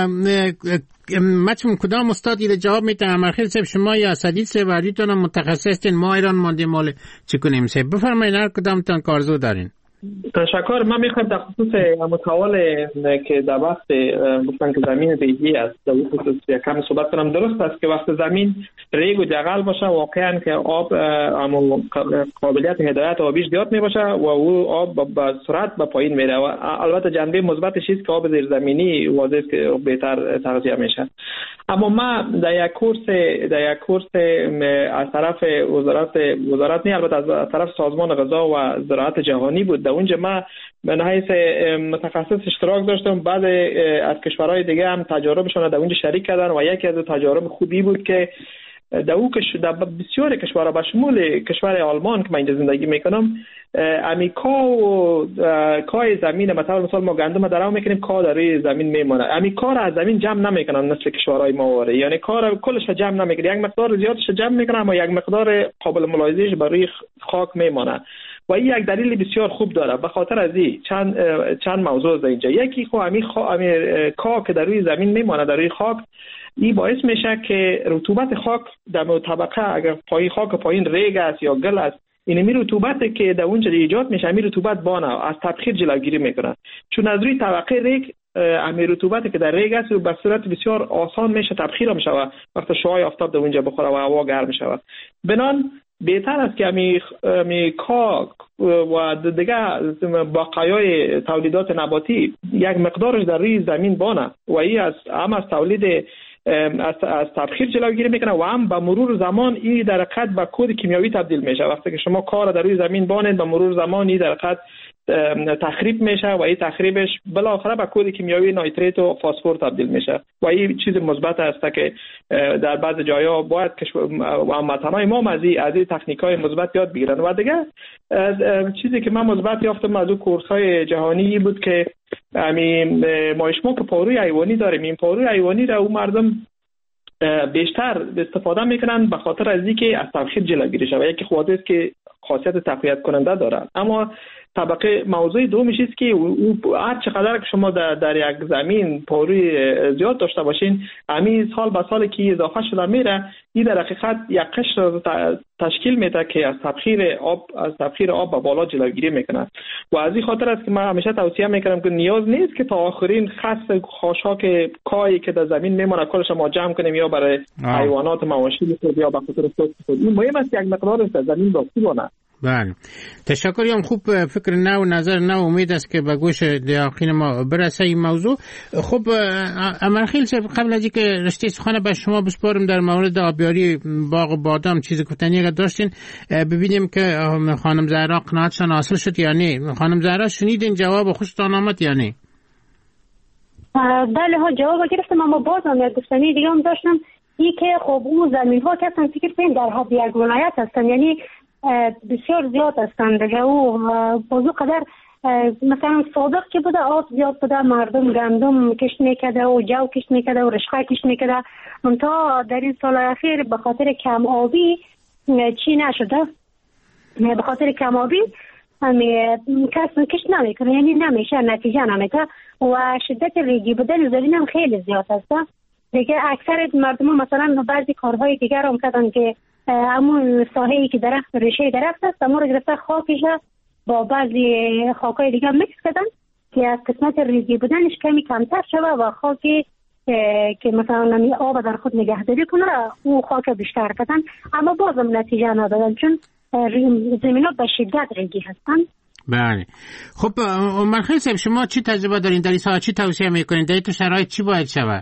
مچم کدام استاد ایده جواب میتن؟ امرخیل صاحب شما یا سدید صاحب وردیتون متخصصین، ما ایران ماندیم مال چی کنیم صاحب، بفرمایید هر کدام تان کارزو دارین. تشکر. من میخوام در خصوص متوال که در وقت گفتن که زمین ریگی است در خصوص یکم صحبت کنم. درست است که وقت زمین ریگ و جغل باشه واقعا که آب قابلیت هدایت آبیش زیاد می باشه و او آب با سرعت به پایین میره و البته جنبه مثبتش است که آب زیرزمینی واضح است که بهتر تغذیه میشه. اما ما در یک کورس از طرف وزارت نه البته از طرف سازمان غذا و زراعت جهانی بود، در اونجا ما به حیث متخصص اشتراک داشتم. بعد از کشورهای دیگه هم تجاربشون در اونجا شریک کردن و یکی از تجارب خوبی بود که در بسیاری کشورها به شمول کشور آلمان که من اینجا زندگی میکنم امی کا و کای زمین مثلا ما گندم درو میکنیم کا در روی زمین میمونه امی کا را از زمین جمع نمیکنن مثل کشورهای ما واره یعنی کار کلش جمع نمیکنه یک مقدار زیادش جمع میکنه اما یک مقدار قابل ملاحظه‌اش برای خاک میمونه و این یک دلیل بسیار خوب داره به خاطر از این چند موضوع در اینجا یکی خو امی کا که در روی زمین میمونه در روی خاک این باعث میشه که رطوبت خاک در طبقه اگر پای خاک پایین ریگ است یا گل است این رطوبتی که در اونجا ایجاد میشه این رطوبت بانه از تبخیر جلوگیری میکنه چون از روی طبقه ریگ همین رطوبتی که در ریگ است و به صورت بسیار آسان میشه تبخیر میشه و وقتی شعاع آفتاب در اونجا بخوره و هوا گرم میشه بنان بهتر است که می کاک و دیگه بقایای تولیدات نباتی یک مقدارش در روی زمین بانه و این از تولید از تبخیر جلوگیری میکنه و هم به مرور زمان این در حقیقت به کود کیمیایی تبدیل میشه وقتی که شما کار در روی زمین بانید به مرور زمان این در حقیقت تخریب میشه و این تخریبش بالاخره به کود کیمیایی نایتریت و فسفر تبدیل میشه و این چیز مثبت است که در بعض جاها باید هموطنای ما از این تکنیک‌های مثبت یاد بگیرن و دیگه چیزی که من مثبت یافتم از اون کورس‌های جهانی بود که ما که پاروی حیوانی داریم این پاروی حیوانی را اون مردم بیشتر استفاده میکنن به خاطر از اینکه از تبخیر جلوگیری شه و یکی خواده است که خاصیت تقویت کننده داره اما طبقه موضوع دومش است که هر چقدر که شما در یک زمین پاروی زیاد داشته باشین همین سال به سال که اضافه شده میره این در حقیقت یک قشر تشکیل میده که از تبخیر آب به بالا جلوگیری میکنه و از این خاطر است که من همیشه توصیه میکنم که نیاز نیست که تا آخرین خاص خاشاک کایی که در زمین میمونه کلش ما جمع کنیم یا برای حیوانات مواشی بخوریم یا به خاطر خود این مهم است یک مقدارش در زمین باقی بمونه. بله تشکریم خوب فکر نو نظر نو امید است که به گوش دیاقین ما برسه این موضوع خب امرخیل صاحب قبل از اینکه رشته سخن به شما بسپارم در مورد آبیاری باغ بادام چیز گفتنی اگر داشتین ببینیم که خانم زهرا قناعتشان حاصل شد یا نه خانم زهرا شنیدین جواب خوشتان آمد یا نه بله ها جواب گرفتم اما بازم یک گفتنی دیگه هم داشتم این که خب اون زمین ها که اصلا فکر کنیم در حد یک ولایت هستن یعنی بسیار زیاد هستند دیگه و بازو قدر مثلا سابق که بوده آب زیاد بوده مردم گندم کشت میکده و جو کشت میکده و رشقه کشت میکده تا در این سال اخیر به خاطر کم آبی چی نشده به خاطر کم آبی کس کشت نمیکنه یعنی نمیشه نتیجه نمیده و شدت ریگی بودن زمین هم خیلی زیاد هسته دیگه اکثر مردم مثلا بعضی کارهای دیگر هم کردن که همون ساحه‌ای که درخت ریشه درخت است اما رو گرفته خاکش با بعضی خاکای دیگه میکس کردن که از قسمت ریزی بودنش کمی کمتر شده و خاکی که مثلا آب در خود نگهداری کنه او خاک بیشتر کردن اما بازم نتیجه ندادن چون زمینات به شدت ریگی هستن. بله خب مرخی صاحب شما چی تجربه دارین در این ساحه چی توصیه میکنین در این تو شرایط چی باید شود؟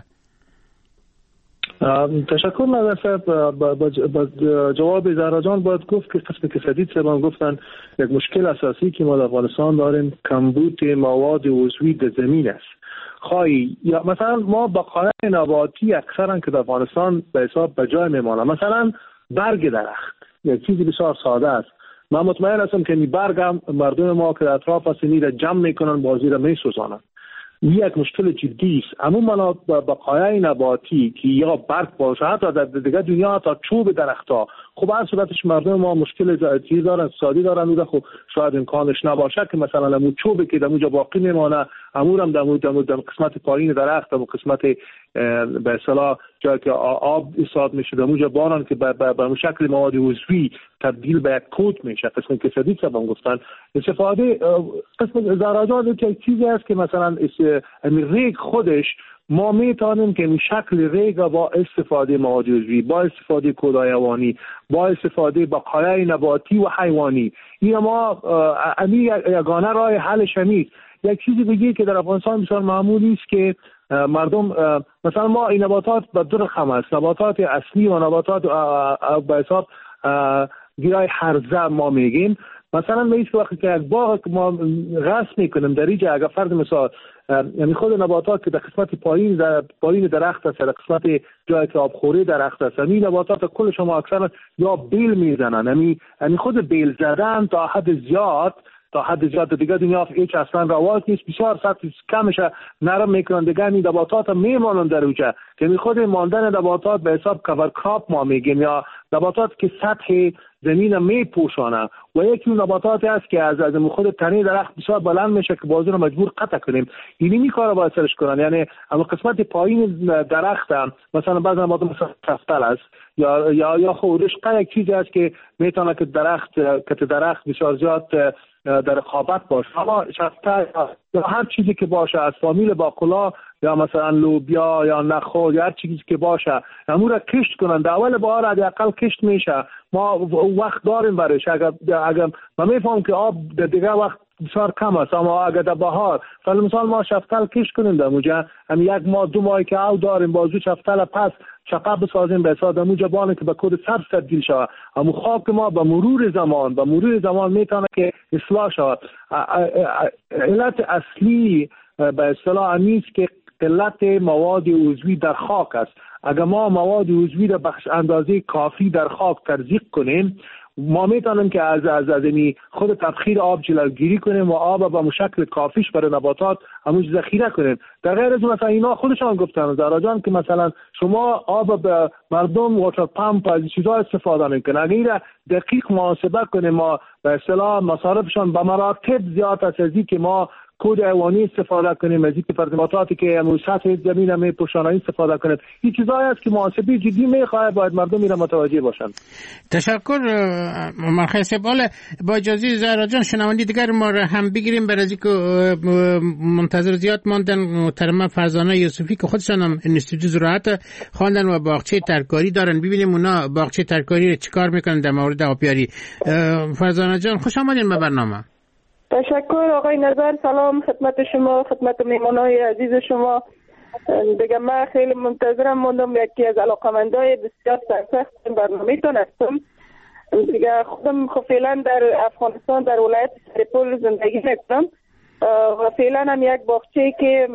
تشکر نظر صاحب با جواب زهرا جان باید گفت که قسم که سدید صاحب گفتن یک مشکل اساسی که ما در افغانستان داریم کمبود مواد عضوی در زمین است خواهی یا مثلا ما بقایای نباتی اکثرا که در افغانستان به حساب به جای میمانه مثلا برگ درخت یک چیزی بسیار ساده است من مطمئن هستم که این برگ هم مردم ما که در اطراف هستن را جمع میکنن بازی را میسوزانن یک مشکل جدی است اما بقایای نباتی که یا برگ باشه حتی در دیگه دنیا تا چوب درخت‌ها خب هر صورتش مردم ما مشکل چیز دارن اقتصادی دارن و خب شاید امکانش نباشه که مثلا همون چوبی که در اونجا باقی میمونه امورم در قسمت پایین درخت و قسمت به اصطلاح جایی که آب ایجاد میشه در اونجا باران که به شکل مواد عضوی تبدیل به یک کود میشه قسم که سدید صاحب گفتن استفاده قسم زراجات که چیزی است که مثلا ریگ خودش ما میتونیم که این شکل ریگ با استفاده مواد عضوی با استفاده کودهای حیوانی با استفاده بقایای نباتی و حیوانی این ما یگانه راه حلش نیست. یک چیزی دیگه که در افغانستان بسیار معمولی است که مردم مثلا ما این نباتات به دو رقم است نباتات اصلی و نباتات به حساب گیاه هرزه ما میگیم مثلا میشه وقتی که یک باغ که ما غصب میکنیم در اینجا، اگر فرض مثال یعنی خود نباتات که در قسمت پایین درخت است، در قسمت جایی که آبخوری درخت است، این نباتات کل شما اکثر یا بیل میزنن، یعنی خود بیل زدن تا حد زیاد دیگه دنیا هیچ اصلا رواج نیست، بسیار سطح کمش نرم میکنن دیگه، این نباتات میمانن در اوجه که خود ماندن نباتات به حساب کور کراپ ما میگیم، یا نباتات که سطح زمین میپوشانه و یکی نباتات است که از خود تنه درخت بسیار بلند میشه که بازو رو مجبور قطع کنیم. اینی کارا باید سرش کنن، یعنی اما قسمت پایین درخت هم مثلا بعضی نباتات مثلا شفتل است یا خود رشقه یک چیزی است که میتونه که درخت بسیار زیاد در رقابت باشه، اما شفتل یا هر چیزی که باشه از فامیل باقلا یا مثلا لوبیا یا نخود یا هر چیزی که باشه امور را کشت کنن. در اول بهار حداقل کشت میشه، ما وقت داریم برایش. اگر ما میفهمم که آب در دیگه وقت بسیار کم است، اما اگر در بهار فعلا مثال ما شفتل کشت کنیم در موجه هم یک ماه دو ماهی که او داریم بازو شفتل پس چقدر بسازیم به حساب موجه بانه که به کود سبز تبدیل شود، اما خاک ما به مرور زمان میتونه که اصلاح شود. علت اصلی به اصطلاح نیست که قلت مواد عضوی در خاک است. اگر ما مواد عضوی را به اندازه کافی در خاک تزریق کنیم، ما میتونیم که از خود تبخیر آب جلوگیری کنیم و آب به شکل کافیش برای نباتات همون ذخیره کنیم. در غیر از مثلا اینا خودشان گفتن زهرا جان که مثلا شما آب به مردم واتر پمپ از چیزا استفاده میکنن، اگر دقیق محاسبه کنیم ما به اصطلاح مصارفشان به مراتب زیاد است از اینکه ما کود حیوانی استفاده کنیم، از اینکه نباتاتی که سطح زمین هم میپوشانه استفاده کنیم. این چیزایی است که محاسبه جدی میخواد، باید مردم اینا متوجه باشن. تشکر مرخی سبال. با اجازه زهرا جان شنوندی دیگر ما را هم بگیریم برای اینکه منتظر زیاد ماندن. محترمه فرزانه یوسفی که خودشان هم انستیتوت زراعت خواندن و باغچه ترکاری دارن، ببینیم اونا باغچه ترکاری رو چیکار میکنن در مورد آبیاری. فرزانه جان خوش آمدین به برنامه. تشکر آقای نظر. سلام خدمت شما، خدمت میمانای عزیز شما. دیگه من خیلی منتظرم موندم، یکی از علاقمندای بسیار سرسخت برنامه‌تون هستم. دیگه خودم فعلا در افغانستان در ولایت سرپل زندگی میکنم و فعلا هم یک باغچه که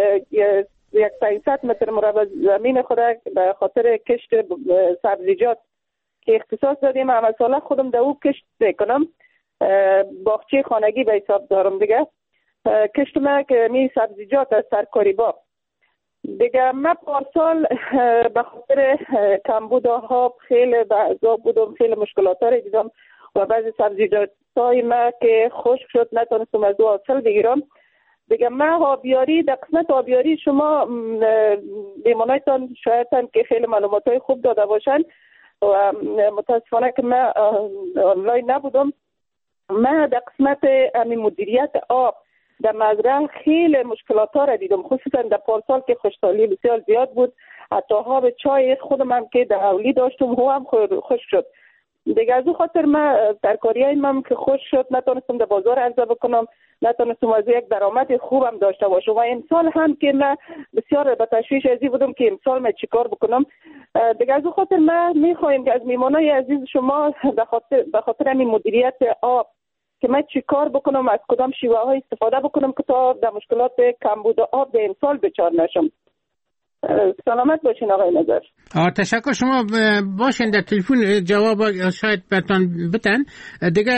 500 متر مربع زمین خود به خاطر کشت سبزیجات که اختصاص دادیم عمل ساله خودم در او کشت میکنم. باغچه خانگی به حساب دارم دیگه. کشت ما که می سبزیجات از ترکاری باغ دیگه. من پارسال به خاطر کمبود آب خیلی بعضا بودم، خیلی مشکلات ها دیدم و بعضی سبزیجات های ما که خشک شد نتونستم از او حاصل بگیرم دیگه. من آبیاری در قسمت آبیاری شما بیمانایتان شاید هم که خیلی معلومات های خوب داده باشن و متاسفانه که من آنلاین نبودم. من در قسمت مدیریت آب در مزرعه خیلی مشکلات ها را دیدم، خصوصا در پارسال که خشکسالی بسیار زیاد بود. حتی آب چای خودم هم که در اولی داشتم هو هم خشک شد دیگه. از اون خاطر من ترکاری های من که خشک شد نتونستم در بازار عرضه بکنم، نتونستم از یک درآمد خوبم داشته باشم و امسال هم که من بسیار به تشویش ازی بودم که امسال من چیکار بکنم دیگه. از اون خاطر من میخوایم که از میمانای عزیز شما به خاطر همین مدیریت آب که من چی کار بکنم، از کدام شیوه های استفاده بکنم که تا در مشکلات کمبود آب در امسال بچار نشم. سلامت باشین آقای نظر. تشکر. شما باشین در تلفن جواب شاید برتان بتن دیگه.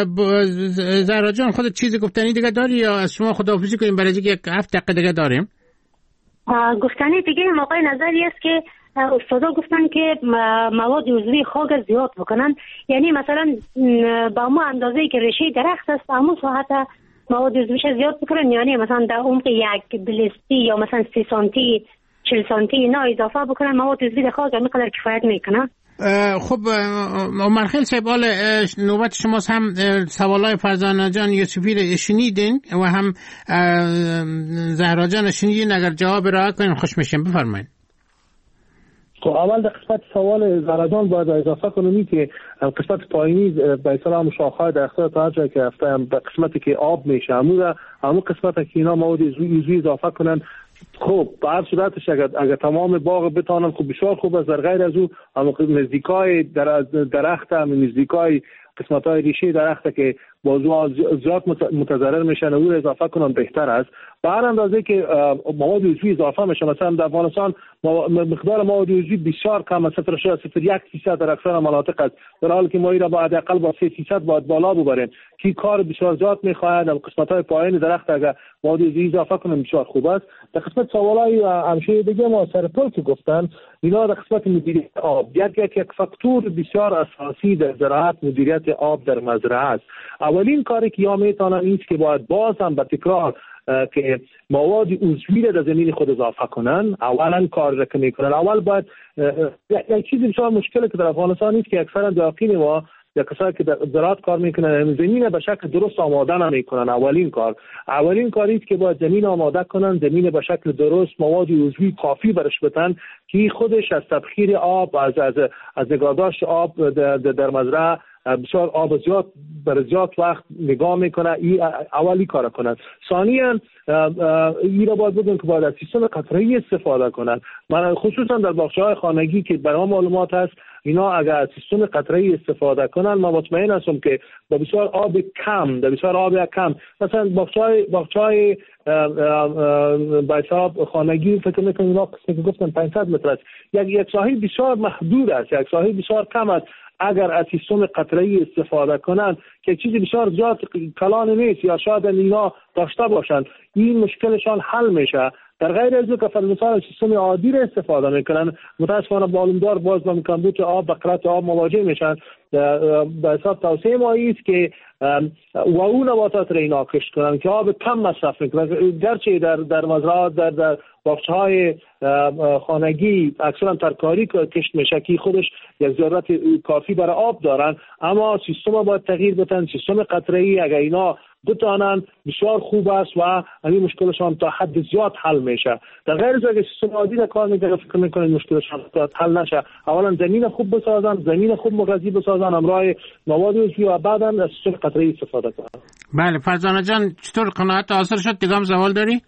زهرا جان خودت چیزی گفتنی دیگه داری یا از شما خداحافظی کنیم برای اینکه یک 7 دقیقه دیگه داریم؟ گفتنی دیگه آقای نظری است که استادا گفتن که مواد عضوی خاک زیاد بکنن، یعنی مثلا با ما اندازه‌ای که ریشه درخت است همون ساعت مواد عضویش زیاد بکنن، یعنی مثلا در عمق 1 بلستی یا مثلا 30 سانتی 40 سانتی اینا اضافه بکنن مواد عضوی در خاک میقدر کفایت میکنه. خب مرخیل صاحب نوبت شماست. هم سوالای فرزانه جان یوسفی رو شنیدین و هم زهرا جان شنیدین، اگر جواب را کنین خوش میشیم. بفرمایید. خب اول در قسمت سوال زهرا جان باید اضافه کنم که قسمت پایینی به اصطلاح هم شاخه‌های درخت‌ها تا هر جایی که رفته هم در قسمتی که آب میشه همون قسمت که اینا مواد عضوی اضافه کنن. خب به هر صورتش اگر تمام باغ بتانن خب بسیار خوب است. در غیر از او نزدیکای درخت هم نزدیکای قسمت‌های ریشه درخت که موضوع زیاد متضرر میشن او رو اضافه کنن بهتر است. به هر اندازه که مواد عضوی اضافه میشه، مثلا در افغانستان مقدار مواد عضوی بسیار کم، 0.01% در اکثر مناطق است، در حالی که ما این را باید حداقل با 300 باید بالا ببریم که کار بسیار زیاد میخواهد. در قسمت‌های پایین درخت اگر مواد عضوی اضافه کنیم بسیار خوب است. در قسمت سوالای همشه دیگه ما سر پل که گفتن، اینا در قسمت مدیریت آب یک فاکتور بسیار اساسی در زراعت مدیریت آب در مزرعه است. اولین کاری که یا میتونن این است که باید باز هم به تکرار که مواد عضوی را در زمین خود اضافه کنن. اولا کار را که میکنن، اول باید یک چیزی بسیار مشکلی که در افغانستان نیست که اکثرا داخل ما یا کسایی که در زراعت کار میکنن زمین به شکل درست آماده نمیکنن. اولین کاری است که باید زمین آماده کنن، زمین به شکل درست، مواد عضوی کافی برش بدن که خودش از تبخیر آب، از نگهداشت آب در مزرعه بسیار آب زیاد وقت نگاه میکنه. این اولی کار کنند. ثانیاً این را باید بدون که باید از سیستم قطره‌ای استفاده کنند. من خصوصا در باغچه‌های خانگی که برای معلومات هست، اینا اگر از سیستم قطره‌ای استفاده کنن، من مطمئن هستم که با بسیار آب کم مثلا باغچه‌های به حساب خانگی فکر می‌کنم اینا قسمی که گفتن 500 متر است، یک ساحه بسیار محدود است، یک ساحه بسیار کم است. اگر از سیستم قطره‌ای استفاده کنن که چیزی بسیار زیاد کلان نیست یا شاید اینا داشته باشن، این مشکلشان حل میشه. در غیر از که فلسفه سیستم عادی را استفاده میکنن، متاسفانه معلومدار باز با کمبود آب و قلت آب مواجه میشن. به حساب توصیه ما است که و اون نباتات را اینا کشت کنن که آب کم مصرف میکنن. گرچه در مزرعات در باغچه‌های خانگی اکثرا ترکاری کشت میشه که خودش یک ضرورت کافی برای آب دارن، اما سیستم باید تغییر بدن. سیستم قطره‌ای اگر اینا بتانن بسیار خوب است و همین مشکلشان تا حد زیاد حل میشه. در غیر از اگر سیستم عادی را کار میکنه فکر میکنن مشکلشان حل نشه. اولا زمین خوب بسازن، زمین خوب مغذی بسازن همراه مواد عضوی و بعدا از سیستم قطره‌ای استفاده کنن. بله فرزانه جان، چطور قناعت حاصل شد؟ دیگه هم سوال داری؟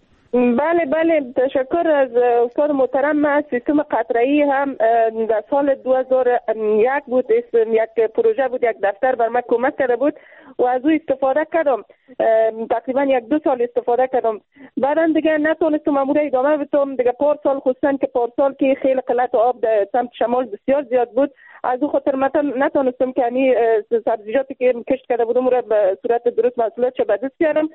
بله تشکر از استاد محترم. من سیستم قطره‌ای هم در سال 2001 بود، یک پروژه بود، یک دفتر بر من کمک کرده بود و از او استفاده کردم. تقریبا 1-2 سال استفاده کردم. بعدا دیگه نتونستم امور ادامه بدم. دیگه پارسال خصوصا که پارسال که خیلی قلت آب در سمت شمال بسیار زیاد بود، از او خاطر نتونستم که یعنی سبزیجاتی که کشت کرده بودم رو به صورت درست محصولات چه به دست بیارم.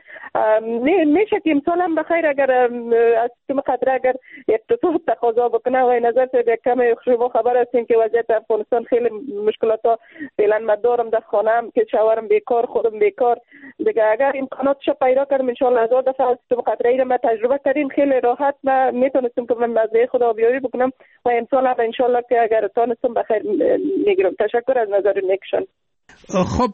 میشه که امسال هم بخیر اگر از سیستم قطره اگر اقتصاد تقاضا بکنه و نظر یک کم شما خبر هستین که وضعیت افغانستان خیلی مشکلات ها فعلا مدارم در خانه‌ام که شوهرم بیکار، خودم بیکار. دیگه اگر امکاناتش پیدا کردم ان شاء الله 1000 دفعه از سیستم قطره‌ای رو ما تجربه کردیم، خیلی راحت ما میتونستم که من مزه خود آبیاری بکنم و امسال هم ان شاء الله که اگر تونستم بخیر میگیرم. تشکر از نظر نیکشان. خب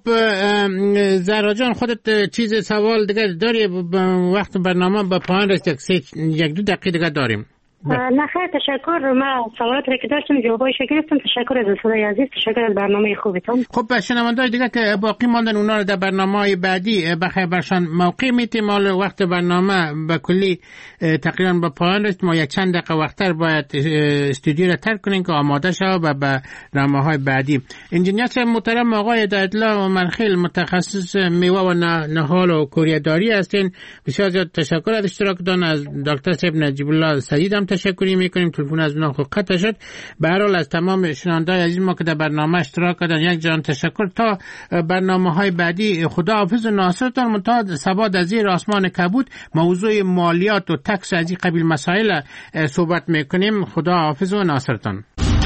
زهرا جان، خودت چیز سوال دیگه داری؟ وقت برنامه به پایان رسید، 1-2 دقیقه دیگه داریم. نه خیر، تشکر. من سوالات رو که داشتم جوابایش گرفتم. تشکر از صدای عزیز، تشکر از برنامه خوبتون. خب به شنونده‌های دیگه که باقی ماندن اونا رو در برنامه‌های بعدی بخیر برشان موقع میتیم. مال وقت برنامه به کلی تقریبا به پایان رسید. ما یک چند دقیقه وقتر باید استودیو رو ترک کنیم که آماده شه و به برنامه‌های بعدی. انجینیر محترم آقای دایدلا و منخیل، متخصص میوه و نهال و کوریه‌داری هستین. بسیار زیاد تشکر از اشتراکتان. از دکتر صاحب نجیب الله سعید تشکری میکنیم. تلفن از اونا قطع شد. به هر حال از تمام شنونده‌های عزیز ما که در برنامه اشتراک کردن یک جان تشکر. تا برنامه‌های بعدی خدا حافظ و ناصرتان. منتها ثبات از زیر آسمان کبود موضوع مالیات و تکس از این قبیل مسائل صحبت میکنیم. خدا حافظ و ناصرتان.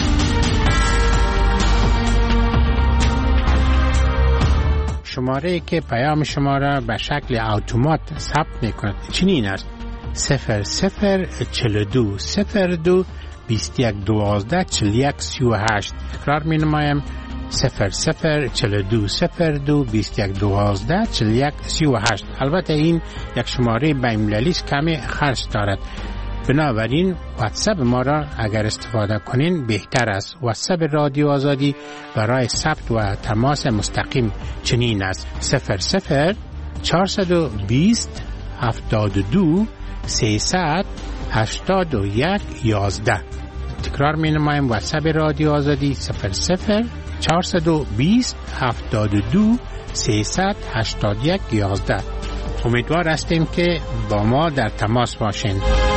شماره که پیام شما را به شکل اتومات ثبت میکند چنین است: 0042 02 21 12 41 38. تکرار می نمایم: 0042 02 21 12 41 38. البته این یک شماره بین‌المللی است، کمی خرج دارد. بنابراین واتساپ ما را اگر استفاده کنین بهتر است. واتساپ رادیو آزادی برای ثبت و تماس مستقیم چنین است: 00 420 72 381 11. تکرار می نمایم. واتساپ رادیو آزادی 00 420 72 381 11. امیدوار هستیم که با ما در تماس باشین.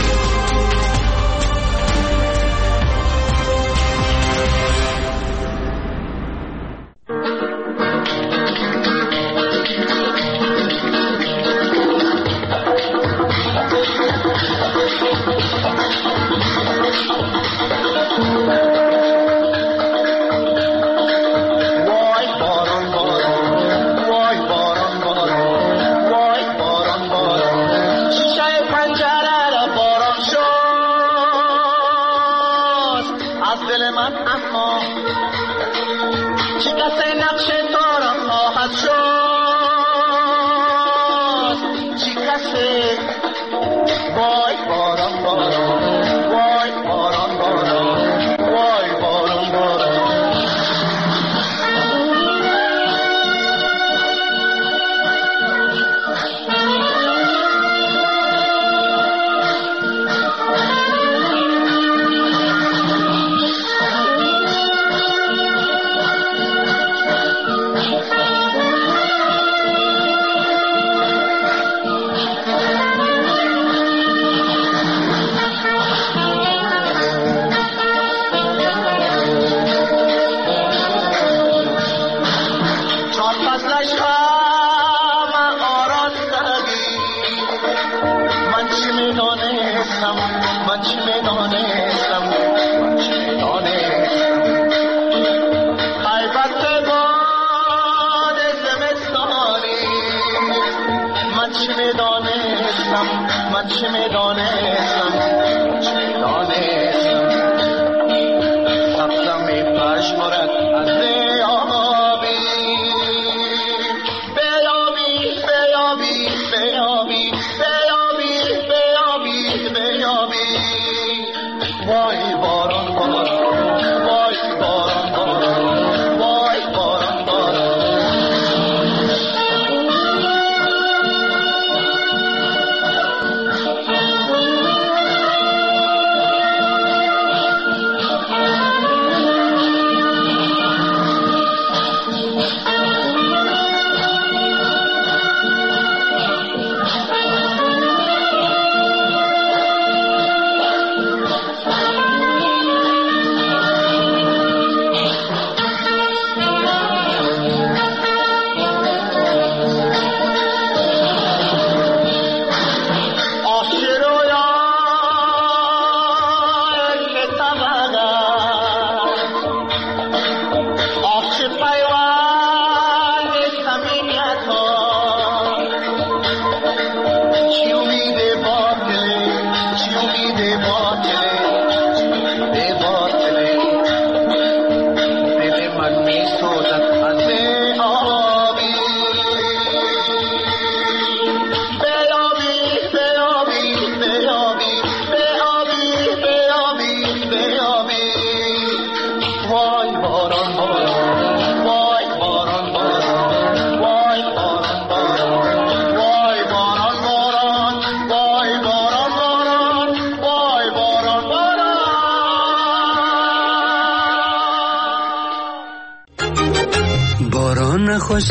خوش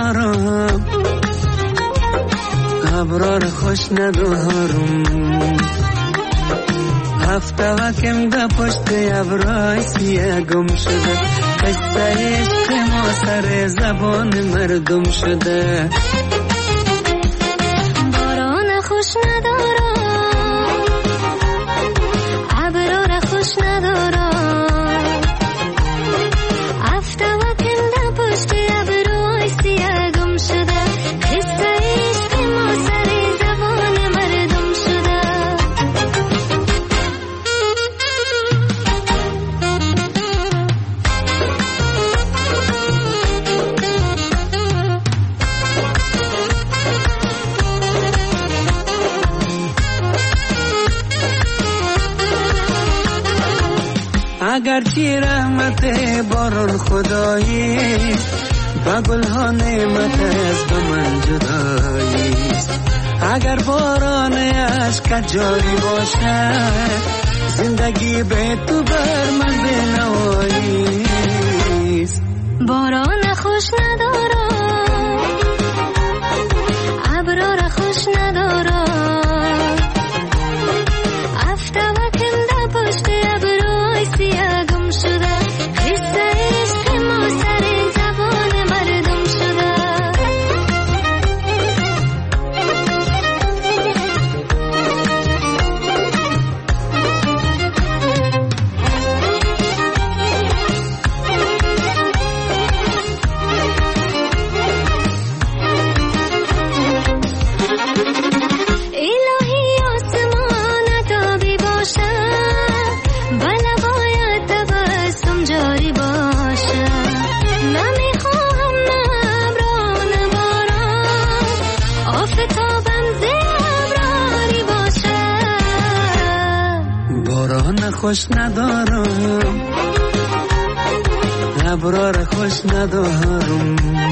ندارم ابرار خوش ندارم هفته وکم ده پشت ابرای سیه گم شده قصه عشق ما سر زبان مردم شده باران خوش ندارم ابرار خوش ندارم اگرچه رحمت باران خدایی با گلها نعمت از به من جدایی اگر باران عشق جاری باشد زندگی به تو بر من بنواییست. باران خوش ندارم، ابرا را خوش ندارم، افتوکم در پشت ابروی سیاه گم شده، قصه عشق ما سر زبان مردم شده. خوش ندارم، ابرا را خوش ندارم،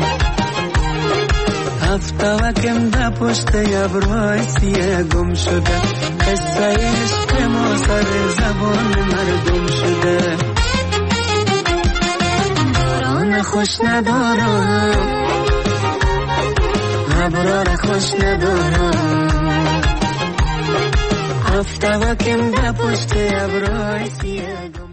افتوکم در پشت ابروی سیاه گم شده، قصه عشق ما سر زبان مردم شده. باران خوش ندارم، ابرا را خوش ندارم، افتوکم در پشت ابروی سیاه گم شده.